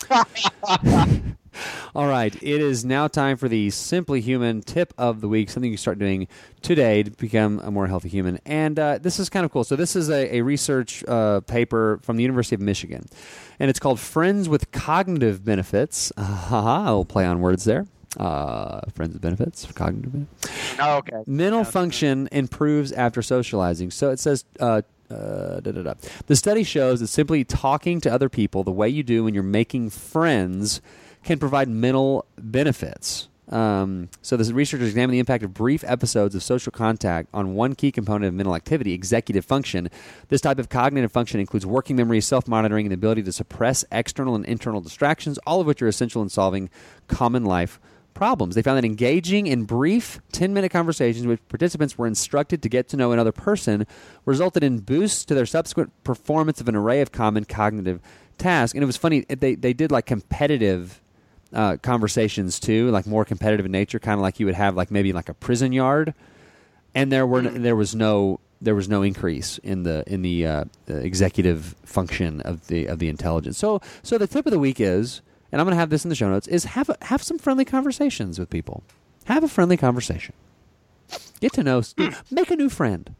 All right. It is now time for the Simply Human tip of the week, something you start doing today to become a more healthy human. And this is kind of cool. So this is a research paper from the University of Michigan, and it's called Friends with Cognitive Benefits. I'll play on words there. Friends with benefits, cognitive benefits. Oh, okay. Mental function improves after socializing. So it says, the study shows that simply talking to other people the way you do when you're making friends can provide mental benefits. So this researchers examined the impact of brief episodes of social contact on one key component of mental activity, executive function. This type of cognitive function includes working memory, self-monitoring, and the ability to suppress external and internal distractions, all of which are essential in solving common life problems. They found that engaging in brief 10-minute conversations with participants were instructed to get to know another person resulted in boosts to their subsequent performance of an array of common cognitive tasks. And it was funny, they did like competitive conversations too, like more competitive in nature, kind of like you would have like maybe like a prison yard, and there was no increase in the executive function of the intelligence. So the tip of the week is, and I'm going to have this in the show notes, is have some friendly conversations with people. Have a friendly conversation. Get to know, make a new friend.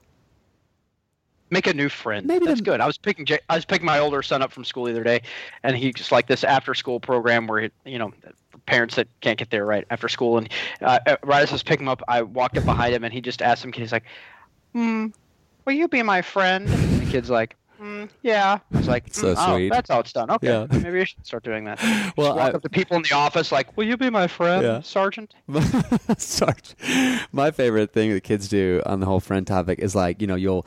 Make a new friend. Maybe that's good. I was picking my older son up from school the other day, and he just like this after school program where parents that can't get there right after school, and right as I was picking him up, I walked up behind him and he just asked some kid, he's like, "Will you be my friend?" And the kid's like, "Yeah." I was like, so sweet. That's how it's done. Okay, yeah. Maybe I should start doing that. Well, walk up to people in the office like, "Will you be my friend, yeah. Sergeant?" Sergeant. My favorite thing that kids do on the whole friend topic is like, your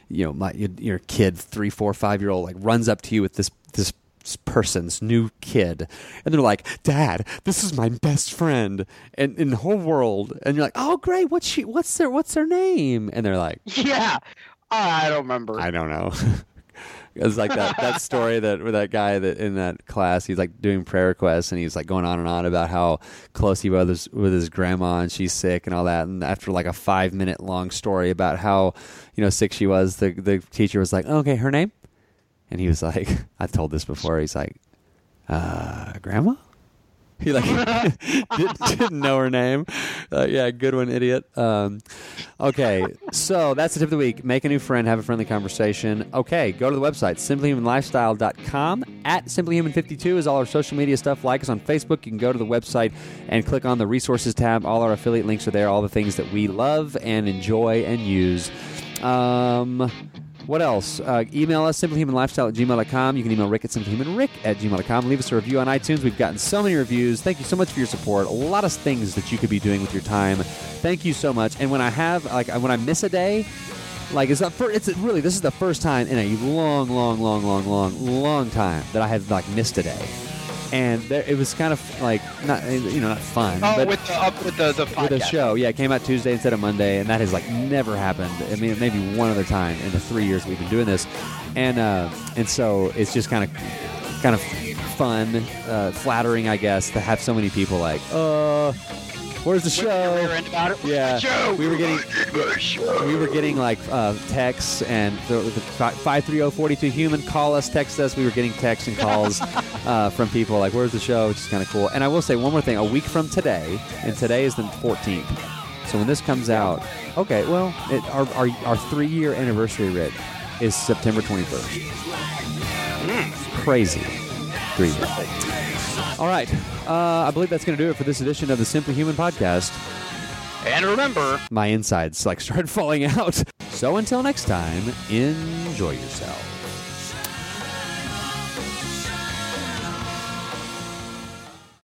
kid, 3, 4, 5-year-old, like runs up to you with this person's new kid, and they're like, "Dad, this is my best friend and in the whole world," and you're like, "Oh, great! What's their name?" And they're like, "Yeah, I don't remember. I don't know." It's like that story with that guy that in that class, he's like doing prayer requests and he's like going on and on about how close he was with his grandma and she's sick and all that. And after like a 5-minute long story about how sick she was, the teacher was like, "Okay, her name?" And he was like, I've told this before. He's like, "Grandma?" He like didn't know her name. Yeah, good one, idiot. Okay, so that's the tip of the week. Make a new friend, have a friendly conversation. Okay, go to the website, simplyhumanlifestyle.com. At simplyhuman52 is all our social media stuff. Like us on Facebook. You can go to the website and click on the resources tab. All our affiliate links are there, all the things that we love and enjoy and use. What else? Email us, simplyhumanlifestyle@gmail.com. You can email Rick at simplyhumanrick@gmail.com. Leave us a review on iTunes. We've gotten so many reviews. Thank you so much for your support. A lot of things that you could be doing with your time. Thank you so much. And when I have, when I miss a day, this is the first time in a long time that I have missed a day. And it was kind of not fun. Oh, but with the podcast. with the show, yeah, it came out Tuesday instead of Monday, and that has never happened. I mean, maybe one other time in the 3 years we've been doing this, and so it's just kind of fun, flattering, I guess, to have so many people where's the show? Yeah, we were getting texts and the 530-42-HUMAN. Call us, text us. We were getting texts and calls from people where's the show? Which is kind of cool. And I will say one more thing. A week from today, and today is the 14th. So when this comes out, okay, well, our 3-year anniversary, Rick, is September 21st. Crazy. 3 years. All right. I believe that's going to do it for this edition of the Simply Human podcast. And remember, my insides started falling out. So until next time, enjoy yourself.